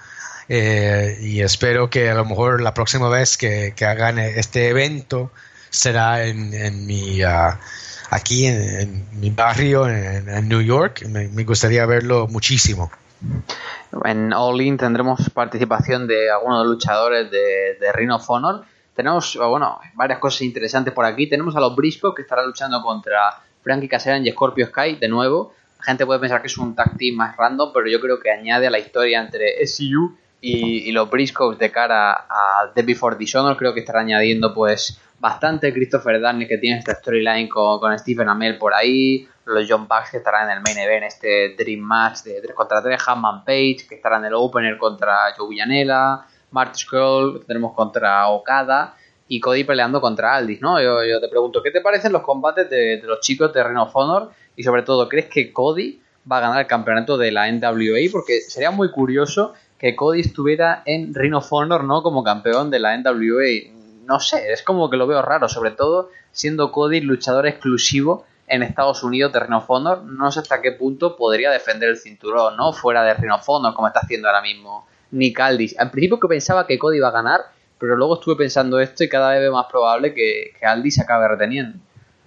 Speaker 2: Y espero que a lo mejor la próxima vez que hagan este evento será en mi aquí en mi barrio en New York. Me gustaría verlo muchísimo.
Speaker 1: En All In tendremos participación de algunos de los luchadores de Ring of Honor. Tenemos varias cosas interesantes por aquí. Tenemos a los Briscoe, que estarán luchando contra Frankie Kazarian y Scorpio Sky de nuevo. La gente puede pensar que es un tag team más random, pero yo creo que añade a la historia entre SCU y los Briscoes de cara a The Before Dishonor. Creo que estará añadiendo pues bastante Christopher Daniels, que tiene esta storyline con Stephen Amell por ahí, los John Bucks que estarán en el main event, este Dream Match de 3 contra 3, Hanman Page que estará en el opener contra Joe Villanella, Marty Scurll que tenemos contra Okada y Cody peleando contra Aldis, ¿no? Yo te pregunto, ¿qué te parecen los combates de los chicos de Ring of Honor? Y sobre todo, ¿crees que Cody va a ganar el campeonato de la NWA? Porque sería muy curioso que Cody estuviera en Ring of Honor, ¿no? Como campeón de la NWA. No sé, es como que lo veo raro, sobre todo siendo Cody luchador exclusivo en Estados Unidos de Ring of Honor. No sé hasta qué punto podría defender el cinturón, ¿no? Fuera de Ring of Honor, como está haciendo ahora mismo Nick Aldis. Al principio que pensaba que Cody iba a ganar, pero luego estuve pensando esto y cada vez veo más probable que Aldis se acabe reteniendo.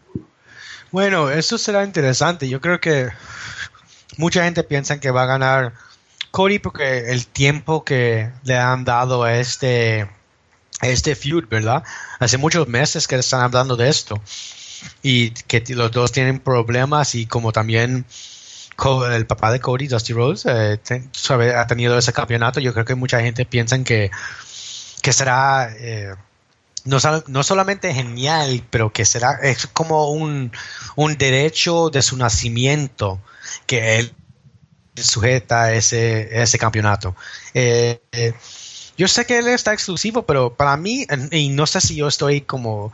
Speaker 2: Bueno, eso será interesante. Yo creo que mucha gente piensa que va a ganar Cody porque el tiempo que le han dado a este feud, ¿verdad? Hace muchos meses que están hablando de esto y que los dos tienen problemas y como también el papá de Cody, Dusty Rhodes, ha tenido ese campeonato. Yo creo que mucha gente piensa que será no solamente genial, pero que es como un derecho de su nacimiento que él sujeta ese campeonato. yo sé que él está exclusivo, pero para mí, y no sé si yo estoy como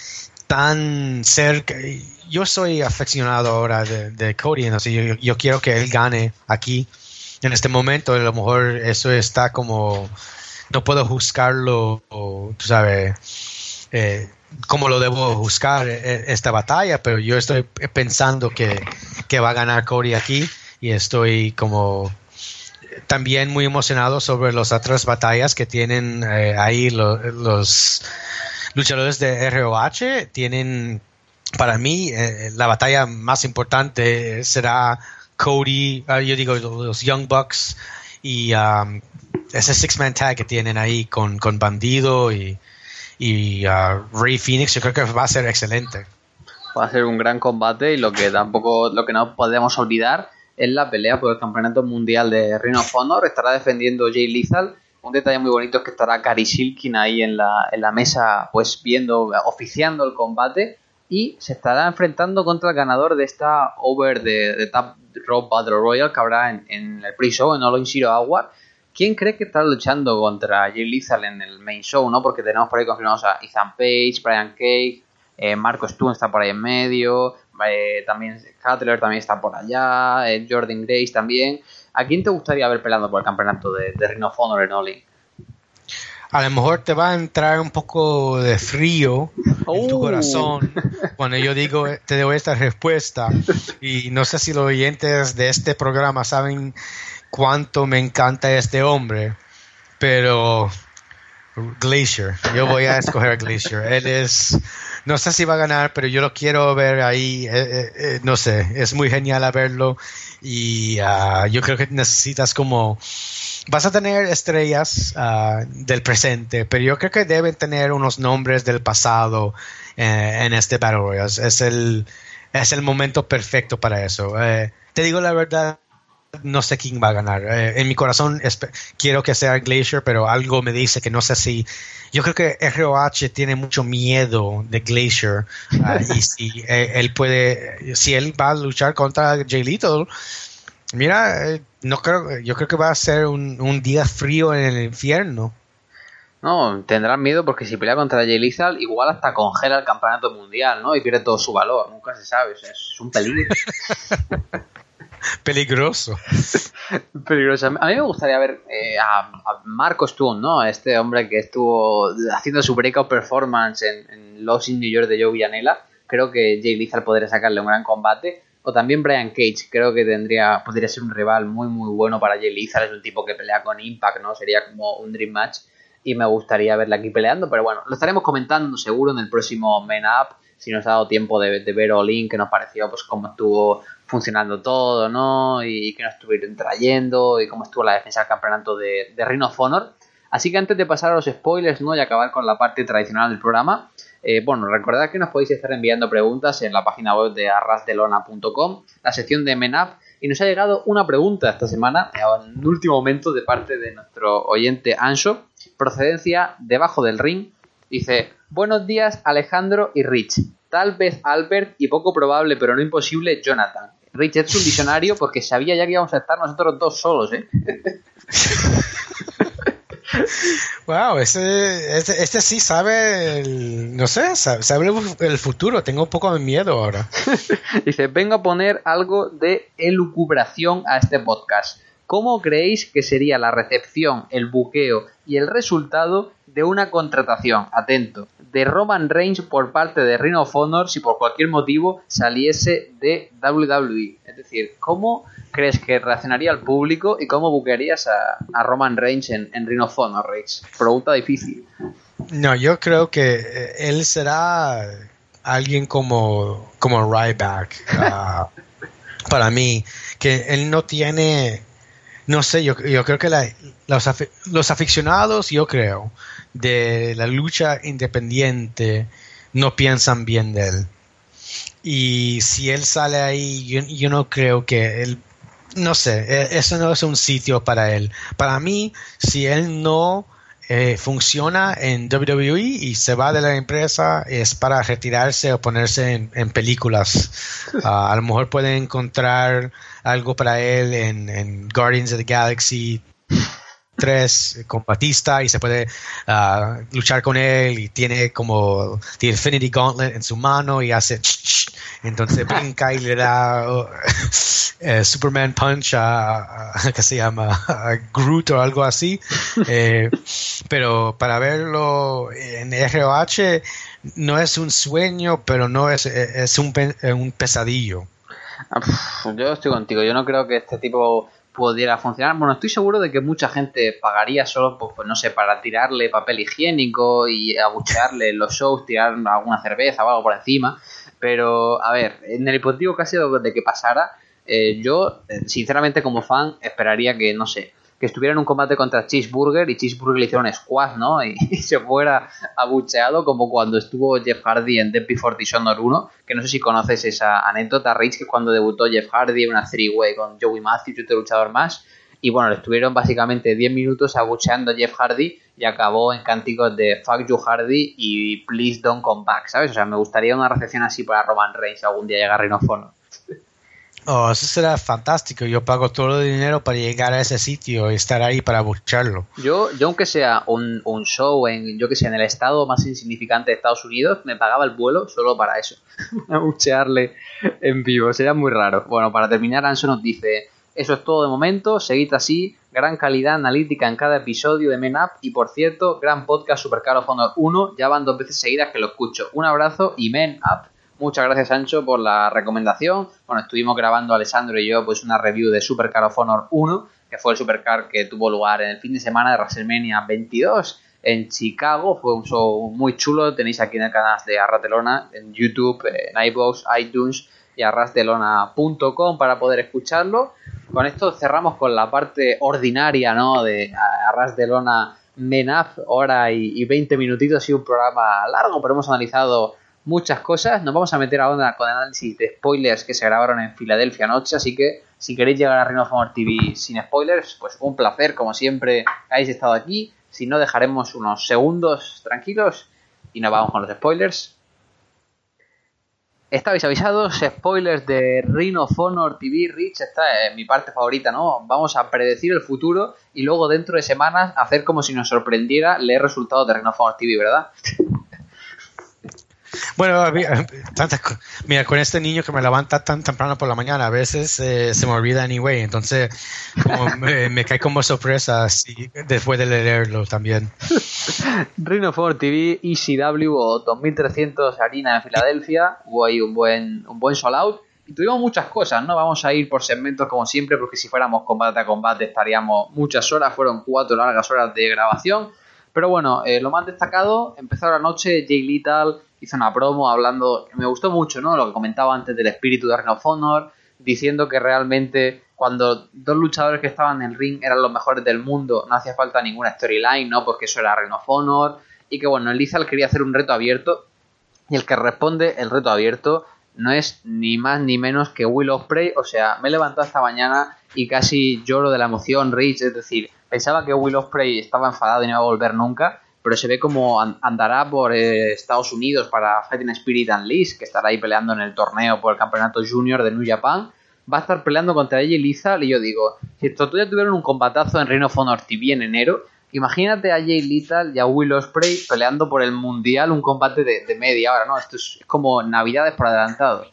Speaker 2: tan cerca, yo soy aficionado ahora de Cody, ¿no? Yo quiero que él gane aquí en este momento. A lo mejor eso está como, no puedo juzgarlo, tú sabes, cómo lo debo juzgar esta batalla, pero yo estoy pensando que va a ganar Cody aquí, y estoy como también muy emocionado sobre las otras batallas que tienen ahí los luchadores de ROH. Tienen, para mí, la batalla más importante será Cody, yo digo los Young Bucks y ese six-man tag que tienen ahí con Bandido y Rey Fénix. Yo creo que va a ser excelente.
Speaker 1: Va a ser un gran combate, y lo que no podemos olvidar es la pelea por el campeonato mundial de Ring of Honor. Estará defendiendo Jay Lethal. Un detalle muy bonito es que estará Cary Silkin ahí en la mesa, pues oficiando el combate, y se estará enfrentando contra el ganador de esta Over de Top Rope Battle Royal que habrá en el pre-show en All In Zero Hour. ¿Quién cree que estará luchando contra Jay Lethal en el main show, no? Porque tenemos por ahí confirmados a Ethan Page, Brian Cage, Marco Stunt está por ahí en medio, también Cutler también está por allá, Jordan Grace también. ¿A quién te gustaría ver peleando por el campeonato de Ring of Honor en All In?
Speaker 2: A lo mejor te va a entrar un poco de frío en tu corazón cuando yo te doy esta respuesta, y no sé si los oyentes de este programa saben cuánto me encanta este hombre, pero Glacier, yo voy a escoger a Glacier. Él es, no sé si va a ganar, pero yo lo quiero ver ahí, no sé, es muy genial a verlo, y yo creo que necesitas como, vas a tener estrellas del presente, pero yo creo que deben tener unos nombres del pasado en este Battle Royale. Es el momento perfecto para eso. Te digo la verdad, no sé quién va a ganar. En mi corazón quiero que sea Glacier, pero algo me dice que no sé si. Yo creo que ROH tiene mucho miedo de Glacier, y si él va a luchar contra Jay Lethal, mira, yo creo que va a ser un día frío en el infierno.
Speaker 1: No, tendrán miedo porque si pelea contra Jay Lethal, igual hasta congela el campeonato mundial, ¿no? Y pierde todo su valor. Nunca se sabe, o sea, es un peligro.
Speaker 2: Peligroso.
Speaker 1: Peligroso. A mí me gustaría ver a Marco Stunt, ¿no? Este hombre que estuvo haciendo su breakout performance en Lost in New York de Joe Villanella. Creo que Jay Lethal podría sacarle un gran combate. O también Brian Cage, creo que podría ser un rival muy muy bueno para Jay Lethal. Es un tipo que pelea con Impact, ¿no? Sería como un dream match, y me gustaría verla aquí peleando. Pero bueno, lo estaremos comentando seguro en el próximo Men Up, si nos ha dado tiempo de ver All In, que nos pareció, pues cómo estuvo funcionando todo, ¿no? Y que nos estuvieron trayendo, y cómo estuvo la defensa del campeonato de Ring of Honor. Así que antes de pasar a los spoilers, ¿no? Y acabar con la parte tradicional del programa, bueno, recordad que nos podéis estar enviando preguntas en la página web de arrasdelona.com, la sección de Men Up, y nos ha llegado una pregunta esta semana, en un último momento, de parte de nuestro oyente Ancho, procedencia debajo del ring. Dice: buenos días Alejandro y Rich, tal vez Albert y poco probable pero no imposible Jonathan. Rich, es un visionario porque sabía ya que íbamos a estar nosotros dos solos, ¿eh?
Speaker 2: Wow, este sí sabe, no sé, sabe el futuro. Tengo un poco de miedo ahora.
Speaker 1: Dice: vengo a poner algo de elucubración a este podcast. ¿Cómo creéis que sería la recepción, el buqueo y el resultado de una contratación, atento, de Roman Reigns por parte de Ring of Honor si por cualquier motivo saliese de WWE? Es decir, ¿cómo crees que reaccionaría el público y cómo buquearías a Roman Reigns en Ring of Honor, Reigns? Pregunta difícil.
Speaker 2: No, yo creo que él será alguien como Ryback, para mí, que él no tiene. No sé, yo creo que los aficionados, yo creo, de la lucha independiente no piensan bien de él. Y si él sale ahí, yo no creo que él, no sé, eso no es un sitio para él. Para mí, si él no funciona en WWE y se va de la empresa, es para retirarse o ponerse en películas. A lo mejor pueden encontrar algo para él en Guardians of the Galaxy 3 con Batista y se puede luchar con él y tiene como The Infinity Gauntlet en su mano y hace entonces brinca y le da Superman Punch ¿qué se llama? A Groot o algo así. Pero para verlo en ROH no es un sueño, pero no es un pesadillo.
Speaker 1: Yo estoy contigo, yo no creo que este tipo pudiera funcionar. Bueno, estoy seguro de que mucha gente pagaría solo, pues no sé, para tirarle papel higiénico y abuchearle en los shows, tirar alguna cerveza o algo por encima. Pero, a ver, en el hipotético caso de que pasara, yo, sinceramente, como fan, esperaría que, no sé, que estuviera en un combate contra Cheeseburger y Cheeseburger le hiciera un squash, ¿no? Y se fuera abucheado como cuando estuvo Jeff Hardy en Death Before Dishonor 1, que no sé si conoces esa anécdota, Rich, que cuando debutó Jeff Hardy en una three-way con Joey Matthews y otro luchador más, y bueno, le estuvieron básicamente 10 minutos abucheando a Jeff Hardy y acabó en cánticos de Fuck you Hardy y Please don't come back, ¿sabes? O sea, me gustaría una recepción así para Roman Reigns algún día llegar a Ring of Honor.
Speaker 2: Oh, eso será fantástico. Yo pago todo el dinero para llegar a ese sitio y estar ahí para abuchearlo.
Speaker 1: Yo aunque sea un show en, yo que sé, en el estado más insignificante de Estados Unidos, me pagaba el vuelo solo para eso. Abuchearle en vivo, sería muy raro. Bueno, para terminar, Anso nos dice: eso es todo de momento, seguid así, gran calidad analítica en cada episodio de Men Up y por cierto, gran podcast Supercard of Honor 1, ya van 2 veces seguidas que lo escucho. Un abrazo y Men Up. Muchas gracias, Sancho, por la recomendación. Bueno, estuvimos grabando Alessandro y yo pues una review de Supercard of Honor 1, que fue el Supercard que tuvo lugar en el fin de semana de WrestleMania 22 en Chicago. Fue un show muy chulo. Tenéis aquí en el canal de Arrasdelona, en YouTube, en iVoox, iTunes y arrasdelona.com para poder escucharlo. Con esto cerramos con la parte ordinaria, ¿no?, de Arrasdelona Men Up, hora y 20 minutitos. Ha sido un programa largo, pero hemos analizado muchas cosas. Nos vamos a meter ahora con análisis de spoilers que se grabaron en Filadelfia anoche, así que si queréis llegar a Ring of Honor TV sin spoilers, pues un placer, como siempre, que hayáis estado aquí. Si no, dejaremos unos segundos tranquilos y nos vamos con los spoilers. Estabais avisados, spoilers de Ring of Honor TV. Rich, esta es mi parte favorita, ¿no? Vamos a predecir el futuro y luego dentro de semanas hacer como si nos sorprendiera leer resultados de Ring of Honor TV, ¿verdad?
Speaker 2: Bueno, mira, con este niño que me levanta tan temprano por la mañana, a veces se me olvida anyway, entonces como me cae como sorpresa así, después de leerlo también.
Speaker 1: Ring of Honor TV, ECW o 2300 Arena en Filadelfia, hubo ahí un buen sold out y tuvimos muchas cosas, ¿no? Vamos a ir por segmentos como siempre, porque si fuéramos combate a combate estaríamos muchas horas, fueron 4 largas horas de grabación. Pero bueno, lo más destacado, empezó la noche, Jay Lethal hizo una promo hablando, me gustó mucho, ¿no?, lo que comentaba antes del espíritu de Ring of Honor, diciendo que realmente cuando 2 luchadores que estaban en el ring eran los mejores del mundo, no hacía falta ninguna storyline, ¿no?, porque eso era Ring of Honor, y que bueno, Lethal quería hacer un reto abierto, y el que responde el reto abierto no es ni más ni menos que Will Ospreay. O sea, me he levantado esta mañana y casi lloro de la emoción, Rich, es decir, pensaba que Will Ospreay estaba enfadado y no iba a volver nunca, pero se ve como andará por Estados Unidos para Fighting Spirit Unleashed, que estará ahí peleando en el torneo por el campeonato junior de New Japan. Va a estar peleando contra ella y Lethal, y yo digo, si estos ya tuvieron un combatazo en Ring of Honor TV en enero, imagínate a Jay Lethal y a Will Ospreay peleando por el mundial, un combate de media hora, ¿no? Esto es como Navidades por adelantado.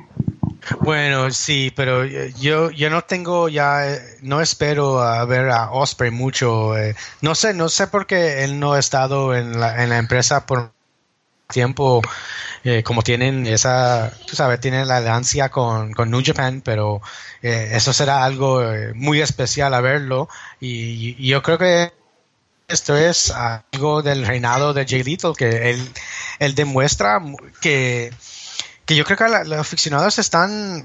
Speaker 2: Bueno, sí, pero yo no tengo no espero a ver a Ospreay mucho. No sé por qué él no ha estado en la empresa por tiempo, como tienen tú sabes, tienen la alianza con New Japan, pero eso será algo muy especial a verlo, y yo creo que esto es algo del reinado de Jay Lethal, que él demuestra que yo creo que los aficionados están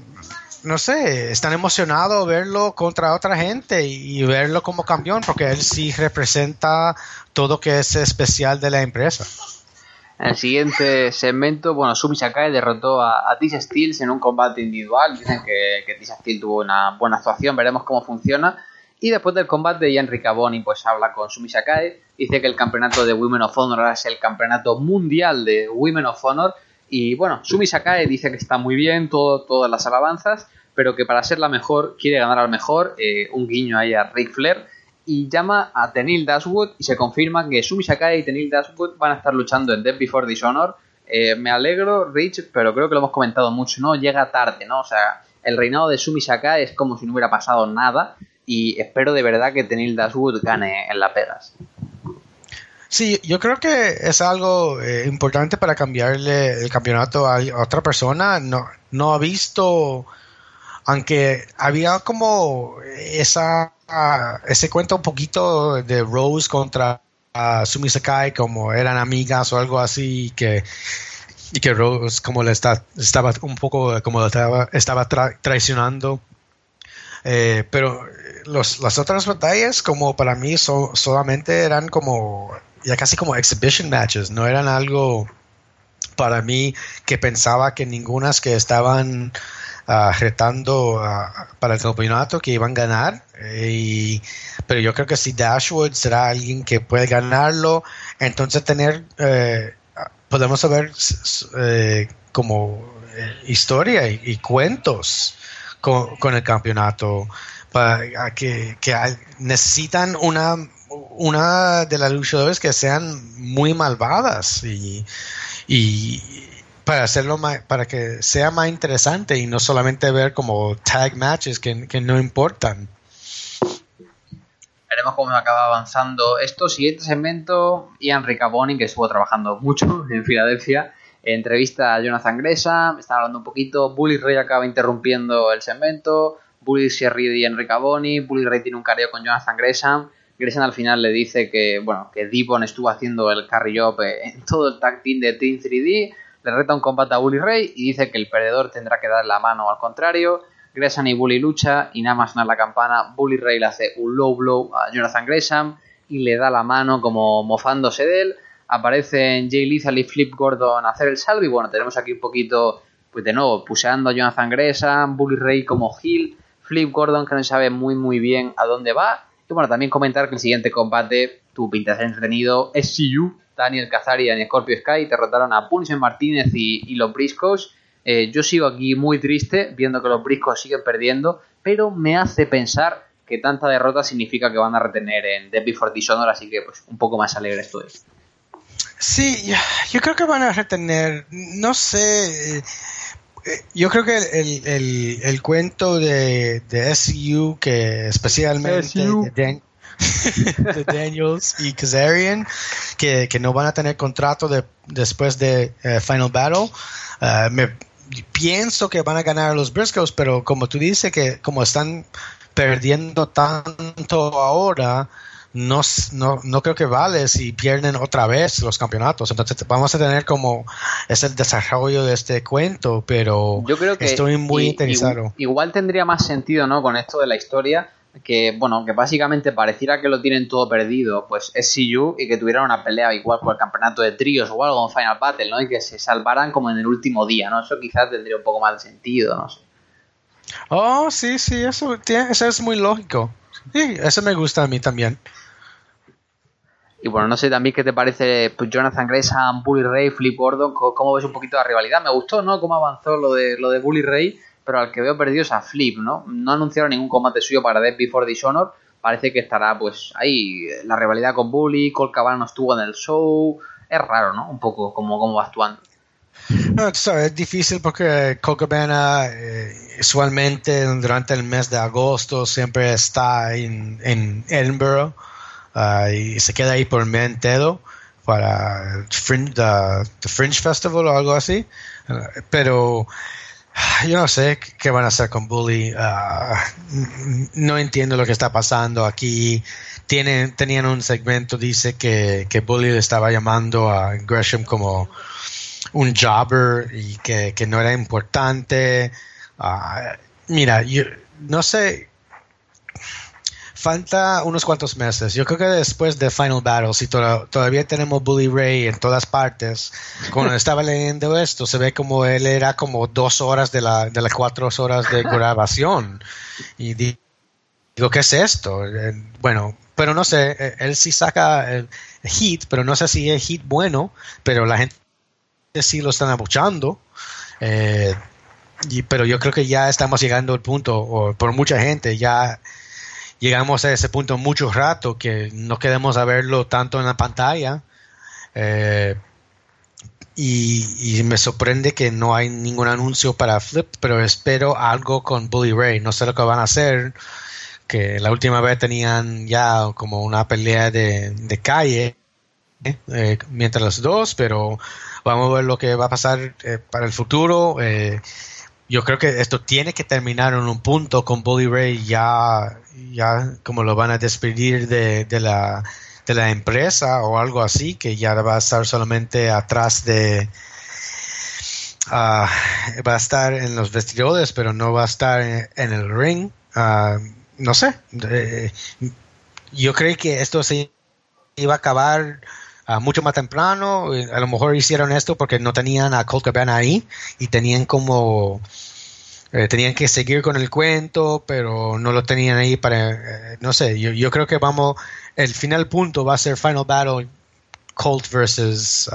Speaker 2: emocionados verlo contra otra gente y verlo como campeón, porque él sí representa todo que es especial de la empresa.
Speaker 1: En el siguiente segmento, bueno, Sumi Sakai derrotó a Tisha Steelz en un combate individual. Dicen que Tisha Steelz tuvo una buena actuación, veremos cómo funciona. Y después del combate, Jan Riccaboni pues habla con Sumi Sakai, dice que el campeonato de Women of Honor ahora es el campeonato mundial de Women of Honor. Y bueno, Sumi Sakai dice que está muy bien todas las alabanzas, pero que para ser la mejor quiere ganar al mejor, un guiño ahí a Ric Flair. y llama a Tenille Dashwood y se confirma que Sumi Sakai y Tenille Dashwood van a estar luchando en Death Before Dishonor. Me alegro, Rich, pero creo que lo hemos comentado mucho, ¿no? Llega tarde, ¿no? O sea, el reinado de Sumi Sakai es como si no hubiera pasado nada y espero de verdad que Tenille Dashwood gane en la Pegas.
Speaker 2: Sí, yo creo que es algo importante para cambiarle el campeonato a otra persona. No ha visto, aunque había como ese cuento un poquito de Rose contra Sumi Sakai, como eran amigas o algo así, y que Rose como estaba un poco como estaba traicionando. Pero las otras batallas como para mí solamente eran como ya casi como exhibition matches, no eran algo para mí que pensaba que ningunas que estaban retando para el campeonato que iban a ganar, pero yo creo que si Dashwood será alguien que puede ganarlo, entonces podemos saber como historia y cuentos con el campeonato para que necesitan una de las luchadoras que sean muy malvadas y para hacerlo para que sea más interesante y no solamente ver como tag matches que no importan.
Speaker 1: Veremos cómo acaba avanzando esto. Siguiente segmento, Ian Riccaboni, que estuvo trabajando mucho en Filadelfia, entrevista a Jonathan Gresham, están hablando un poquito, Bully Ray acaba interrumpiendo el segmento, Bully se ríe de Ian Riccaboni, Bully Ray tiene un careo con Jonathan Gresham al final le dice que Devon estuvo haciendo el carry job en todo el tag team de Team 3D, le reta un combate a Bully Ray y dice que el perdedor tendrá que dar la mano o al contrario. Gresham y Bully lucha y nada más sonar la campana, Bully Ray le hace un low blow a Jonathan Gresham y le da la mano como mofándose de él. Aparecen Jay Lethal y Flip Gordon a hacer el salvo y bueno, tenemos aquí un poquito, pues de nuevo, puseando a Jonathan Gresham, Bully Ray como heel, Flip Gordon que no sabe muy bien a dónde va. Y bueno, también comentar que el siguiente combate tuvo pinta de ser entretenido. SCU, Daniel Kazarian y Scorpio Sky derrotaron a Punishment Martínez y los Briscoes. Yo sigo aquí muy triste viendo que los Briscoes siguen perdiendo, pero me hace pensar que tanta derrota significa que van a retener en Death Before Dishonor, así que pues un poco más alegre estoy.
Speaker 2: Sí, yo creo que van a retener, no sé, yo creo que el cuento de SCU, que especialmente de Daniels y Kazarian, que no van a tener contrato después de Final Battle, pienso que van a ganar a los Briscoes, pero como tú dices que como están perdiendo tanto ahora, no creo que vale si pierden otra vez los campeonatos. Entonces vamos a tener como es el desarrollo de este cuento, pero
Speaker 1: yo creo que
Speaker 2: estoy muy interesado.
Speaker 1: Igual tendría más sentido, ¿no? Con esto de la historia, que básicamente pareciera que lo tienen todo perdido, pues es SCU, y que tuvieran una pelea igual por el campeonato de tríos o algo en Final Battle, ¿no? Y que se salvaran como en el último día, ¿no? Eso quizás tendría un poco más de sentido, no sé.
Speaker 2: Oh, sí, eso es muy lógico. Sí, eso me gusta a mí también.
Speaker 1: Y bueno, no sé también qué te parece pues, Jonathan Gresham, Bully Ray, Flip Gordon, cómo ves un poquito la rivalidad. Me gustó, ¿no? Cómo avanzó lo de Bully Ray, pero al que veo perdido es a Flip, ¿no? No anunciaron ningún combate suyo para Death Before Dishonor. Parece que estará pues ahí la rivalidad con Bully, Colt Cabana no estuvo en el show. Es raro, ¿no? Un poco cómo va actuando.
Speaker 2: No, es difícil porque Colt Cabana usualmente durante el mes de agosto siempre está en Edinburgh. Y se queda ahí por el mes entero para the Fringe Festival o algo así. Pero yo no sé qué van a hacer con Bully. No entiendo lo que está pasando aquí. Tenían un segmento, dice que Bully le estaba llamando a Gresham como un jobber y que no era importante. Mira, yo no sé. Falta unos cuantos meses. Yo creo que después de Final Battle, si todavía tenemos Bully Ray en todas partes, cuando estaba leyendo esto, se ve como él era como 2 horas de las 4 horas de grabación. Y digo, ¿qué es esto? Bueno, pero no sé, él sí saca el hit, pero no sé si es hit bueno, pero la gente sí lo están abuchando. Pero yo creo que ya estamos llegando al punto, o por mucha gente, ya llegamos a ese punto mucho rato que no queremos verlo tanto en la pantalla. Y me sorprende que no hay ningún anuncio para Flip, pero espero algo con Bully Ray. No sé lo que van a hacer, que la última vez tenían ya como una pelea de calle mientras los dos, pero vamos a ver lo que va a pasar para el futuro. Yo creo que esto tiene que terminar en un punto con Bully Ray ya como lo van a despedir de la empresa o algo así, que ya va a estar solamente atrás va a estar en los vestidores, pero no va a estar en el ring. No sé, yo creo que esto se iba a acabar mucho más temprano. A lo mejor hicieron esto porque no tenían a Colt Cabana ahí y tenían que seguir con el cuento, pero no lo tenían ahí para, no sé, yo creo que el final punto va a ser Final Battle Colt versus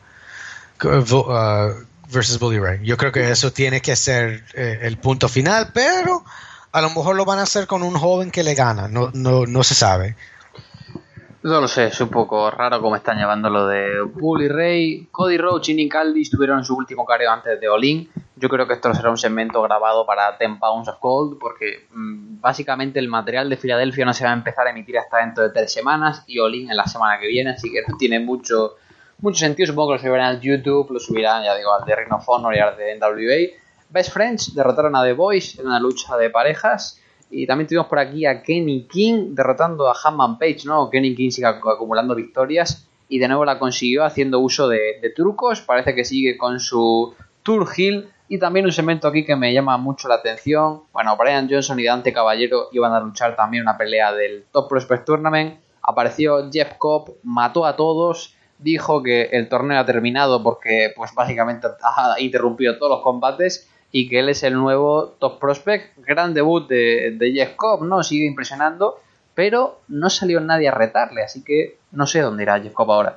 Speaker 2: Bully Ray. Yo creo que eso tiene que ser el punto final, pero a lo mejor lo van a hacer con un joven que le gana, no se sabe.
Speaker 1: No lo sé, es un poco raro cómo están llevando lo de Bully Ray. Cody Rhodes y Nick Aldis tuvieron su último careo antes de All In. Yo creo que esto será un segmento grabado para 10 Pounds of Gold, porque básicamente el material de Filadelfia no se va a empezar a emitir hasta dentro de 3 semanas y All In en la semana que viene, así que no tiene mucho sentido. Supongo que lo subirán al YouTube, lo subirán, ya digo, al de Ring of Honor y al de NWA. Best Friends derrotaron a The Boys en una lucha de parejas. Y también tuvimos por aquí a Kenny King derrotando a Hangman Page, ¿no? Kenny King sigue acumulando victorias y de nuevo la consiguió haciendo uso de trucos. Parece que sigue con su Tour Heel. Y también un segmento aquí que me llama mucho la atención. Bueno, Brian Johnson y Dante Caballero iban a luchar también una pelea del Top Prospect Tournament. Apareció Jeff Cobb, mató a todos, dijo que el torneo ha terminado porque pues básicamente ha interrumpido todos los combates y que él es el nuevo Top Prospect. Gran debut de Jeff Cobb, ¿no? Sigue impresionando, pero no salió nadie a retarle, así que no sé dónde irá Jeff Cobb ahora.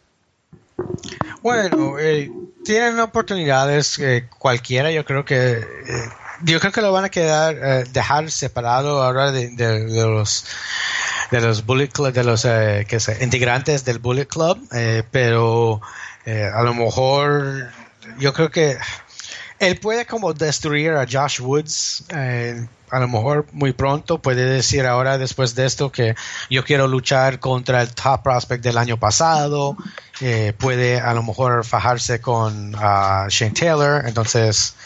Speaker 2: Bueno, tienen oportunidades cualquiera. Yo creo que lo van a dejar separado ahora de los Bullet Club, de los integrantes del Bullet Club, pero a lo mejor yo creo que él puede como destruir a Josh Woods. A lo mejor muy pronto puede decir ahora después de esto que yo quiero luchar contra el top prospect del año pasado. Puede a lo mejor fajarse con Shane Taylor. Entonces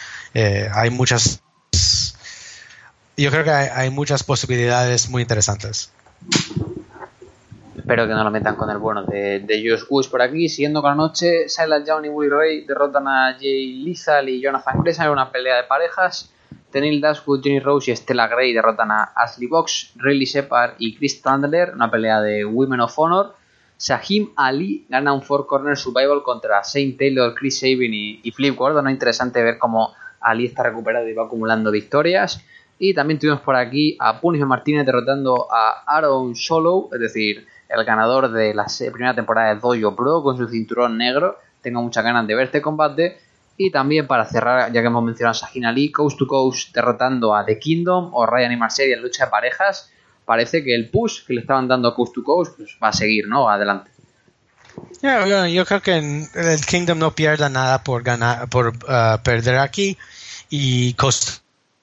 Speaker 2: yo creo que hay muchas posibilidades muy interesantes.
Speaker 1: Espero que no lo metan con el bueno de Josh Woods por aquí. Siguiendo con la noche, Silas Young y Bully Ray derrotan a Jay Lethal y Jonathan Gresham en una pelea de parejas. Tenille Dashwood, Jenny Rose y Stella Gray derrotan a Ashley Box, Riley Shepard y Chris Chandler, una pelea de Women of Honor. Shahim Ali gana un 4-corner survival contra Shane Taylor, Chris Sabin y Flip Gordon. ¿No? Interesante ver cómo Ali está recuperado y va acumulando victorias. Y también tuvimos por aquí a Punishment Martínez derrotando a Aaron Solo, es decir, el ganador de la primera temporada de Dojo Pro con su cinturón negro. Tengo muchas ganas de ver este combate. Y también para cerrar, ya que hemos mencionado a Shaheen Ali, Coast to Coast derrotando a The Kingdom o Ryan y Marseille en lucha de parejas. Parece que el push que le estaban dando a Coast to Coast pues va a seguir, ¿no? Adelante.
Speaker 2: Yo creo que el Kingdom no pierda nada por perder aquí. Y Coast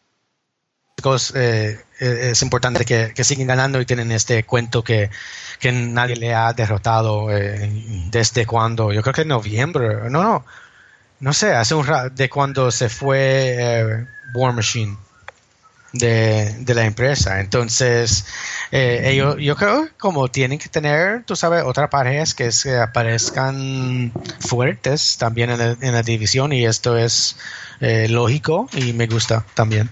Speaker 2: es importante que siguen ganando y tienen este cuento que nadie le ha derrotado desde cuando, yo creo que en noviembre, no sé, hace un rato de cuando se fue War Machine de la empresa. Entonces ellos, yo creo como tienen que tener, tú sabes, otras parejas que se aparezcan fuertes también en la división, y esto es lógico y me gusta también.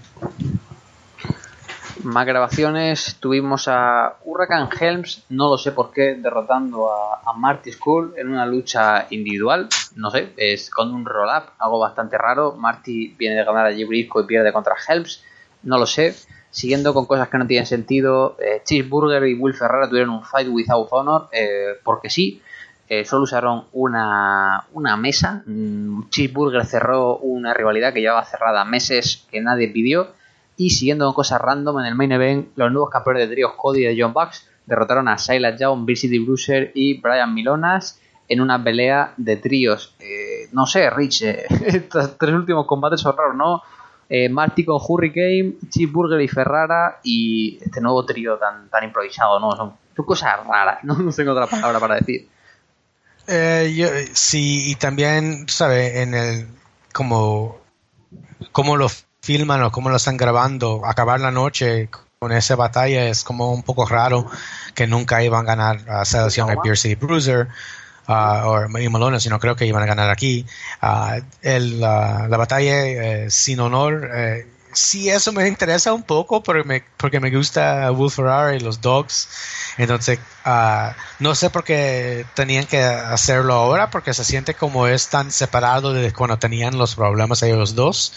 Speaker 1: Más grabaciones, tuvimos a Hurricane Helms, no lo sé por qué, derrotando a Marty Scurll en una lucha individual, no sé, es con un roll-up, algo bastante raro. Marty viene de ganar a Jay Briscoe y pierde contra Helms, no lo sé. Siguiendo con cosas que no tienen sentido, Cheeseburger y Will Ferrara tuvieron un fight without honor, porque sí, solo usaron una mesa. Cheeseburger cerró una rivalidad que llevaba cerrada meses que nadie pidió. Y siguiendo con cosas random, en el main event, los nuevos campeones de tríos Cody y John Bucks derrotaron a Silas Young, Big City Bruiser y Brian Milonas en una pelea de tríos. No sé, Rich, estos 3 últimos combates son raros, ¿no? Marty con Hurricane, Chip Burger y Ferrara y este nuevo trío tan improvisado, ¿no? Son cosas raras, no tengo otra palabra para decir.
Speaker 2: Sí, y también, ¿sabes? En el cómo lo filman o cómo lo están grabando, acabar la noche con esa batalla es como un poco raro, que nunca iban a ganar a Silas Young y Beer City Bruiser o Malona, sino creo que iban a ganar aquí. La batalla sin honor, sí, eso me interesa un poco porque me gusta Will Ferrara y los Dogs. Entonces, no sé por qué tenían que hacerlo ahora, porque se siente como es tan separado de cuando tenían los problemas ellos los dos.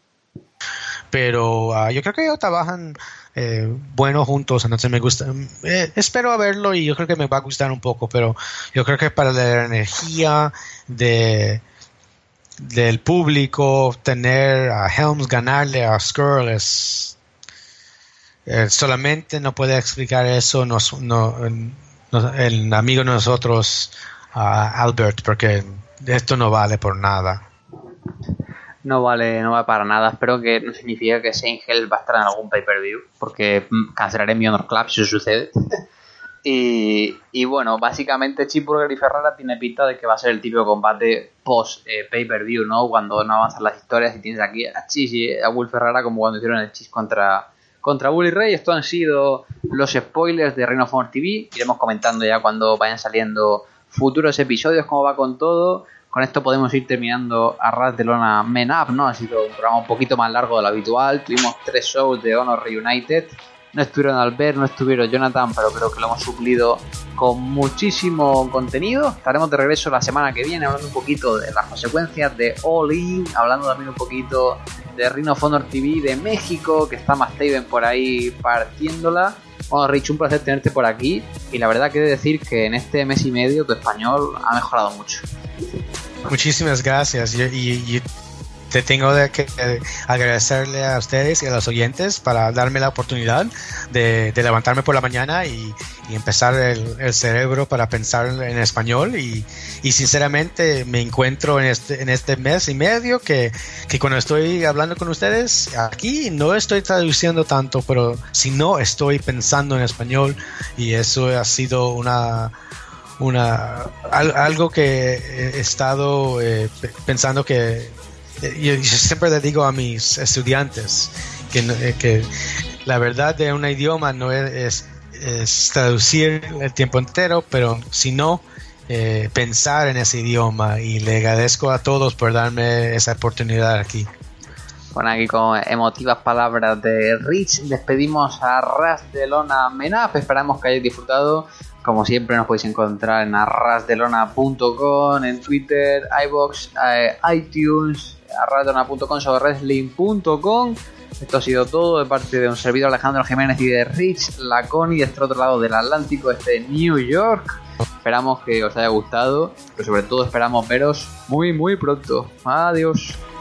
Speaker 2: Pero yo creo que ellos trabajan bueno juntos, entonces me gusta. Espero a verlo y yo creo que me va a gustar un poco, pero yo creo que para la energía del público, tener a Helms ganarle a Skrull es solamente no puede explicar eso el amigo de nosotros, Albert, porque esto no vale por nada.
Speaker 1: No vale para nada. Espero que no signifique que Shane Hell va a estar en algún pay-per-view, porque cancelaré mi Honor Club si eso sucede. y bueno, básicamente Chip Burger y Ferrara tiene pinta de que va a ser el típico combate post pay-per-view, ¿no? Cuando no avanzan las historias y tienes aquí a Chis y a Will Ferrara, como cuando hicieron el Chis contra Bully Ray. Estos han sido los spoilers de Ring of Honor TV. Iremos comentando ya cuando vayan saliendo futuros episodios cómo va con todo. Con esto podemos ir terminando a Ras de Lona Men Up, ¿no? Ha sido un programa un poquito más largo de lo habitual. Tuvimos 3 shows de Honor Reunited. No estuvieron Albert, no estuvieron Jonathan, pero creo que lo hemos suplido con muchísimo contenido. Estaremos de regreso la semana que viene hablando un poquito de las consecuencias de All In, hablando también un poquito de Ring of Honor TV de México, que está más Taven por ahí partiéndola. Bueno, Rich, un placer tenerte por aquí. Y la verdad que he de decir que en este mes y medio tu español ha mejorado mucho.
Speaker 2: Muchísimas gracias. Y te tengo que agradecerle a ustedes y a los oyentes para darme la oportunidad de levantarme por la mañana y empezar el cerebro para pensar en español. Y sinceramente me encuentro en este mes y medio que cuando estoy hablando con ustedes aquí no estoy traduciendo tanto, pero si no estoy pensando en español, y eso ha sido algo que he estado pensando que yo siempre le digo a mis estudiantes que la verdad de un idioma no es traducir el tiempo entero, pero sino pensar en ese idioma, y le agradezco a todos por darme esa oportunidad aquí.
Speaker 1: Bueno, aquí con emotivas palabras de Rich despedimos a Ras de Lona Men Up. Esperamos que hayáis disfrutado. Como siempre nos podéis encontrar en arrasdelona.com, en Twitter, iVoox, iTunes, arrasdelona.com, wrestling.com. Esto ha sido todo de parte de un servidor, Alejandro Jiménez, y de Rich Laconi, de este otro lado del Atlántico, New York. Esperamos que os haya gustado, pero sobre todo esperamos veros muy muy pronto. Adiós.